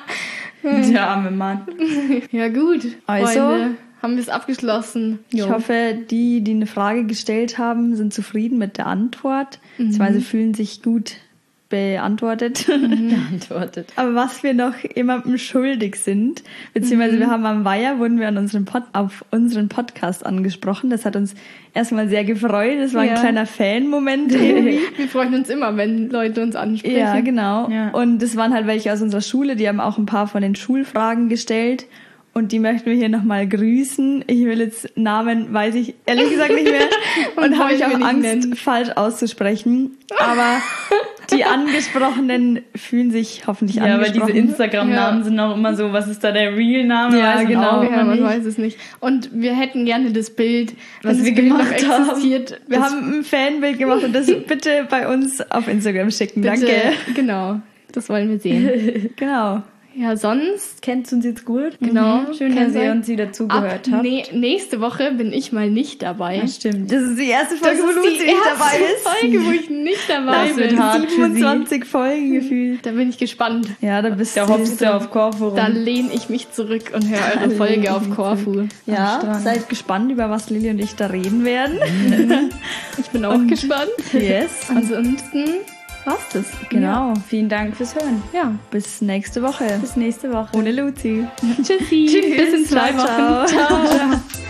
Der arme Mann. Ja gut, also Freunde, haben wir es abgeschlossen. Ich hoffe, die eine Frage gestellt haben, sind zufrieden mit der Antwort. Beziehungsweise fühlen sich gut beantwortet. Aber was wir noch jemandem schuldig sind, beziehungsweise wir haben am Weiher, wurden wir auf unseren Podcast angesprochen. Das hat uns erstmal sehr gefreut. Das war ein kleiner Fan-Moment irgendwie. Wir freuen uns immer, wenn Leute uns ansprechen. Ja, genau. Ja. Und es waren halt welche aus unserer Schule, die haben auch ein paar von den Schulfragen gestellt. Und die möchten wir hier nochmal grüßen. Ich will jetzt Namen, weiß ich ehrlich gesagt nicht mehr. Und habe ich auch Angst, falsch auszusprechen. Aber die Angesprochenen fühlen sich hoffentlich angesprochen. Ja, aber diese Instagram-Namen sind auch immer so, was ist da der Real-Name? Ja, genau. Ja, man weiß es nicht. Und wir hätten gerne das Bild, was wir gemacht haben. Wir haben ein Fanbild gemacht und das bitte bei uns auf Instagram schicken. Bitte, danke. Genau, das wollen wir sehen. Genau. Ja, sonst kennt uns jetzt gut. Genau. Schön, dass ihr uns wieder zugehört habt. Nächste Woche bin ich mal nicht dabei. Ja, stimmt. Das ist die erste Folge, wo Luzi nicht dabei ist. Folge, wo ich nicht dabei bin. Wird hart 27 Folgen gefühlt. Da bin ich gespannt. Ja, da hoffst du auf Korfu rum. Da lehne ich mich zurück und höre eure Folge auf Korfu. Ja, seid gespannt, über was Lilly und ich da reden werden. Ich bin auch gespannt. Yes. Ansonsten war's das. Genau. Ja. Vielen Dank fürs Hören. Ja. Bis nächste Woche. Bis nächste Woche. Ohne Luzi. Tschüssi. Bis in 2 Wochen. Ciao.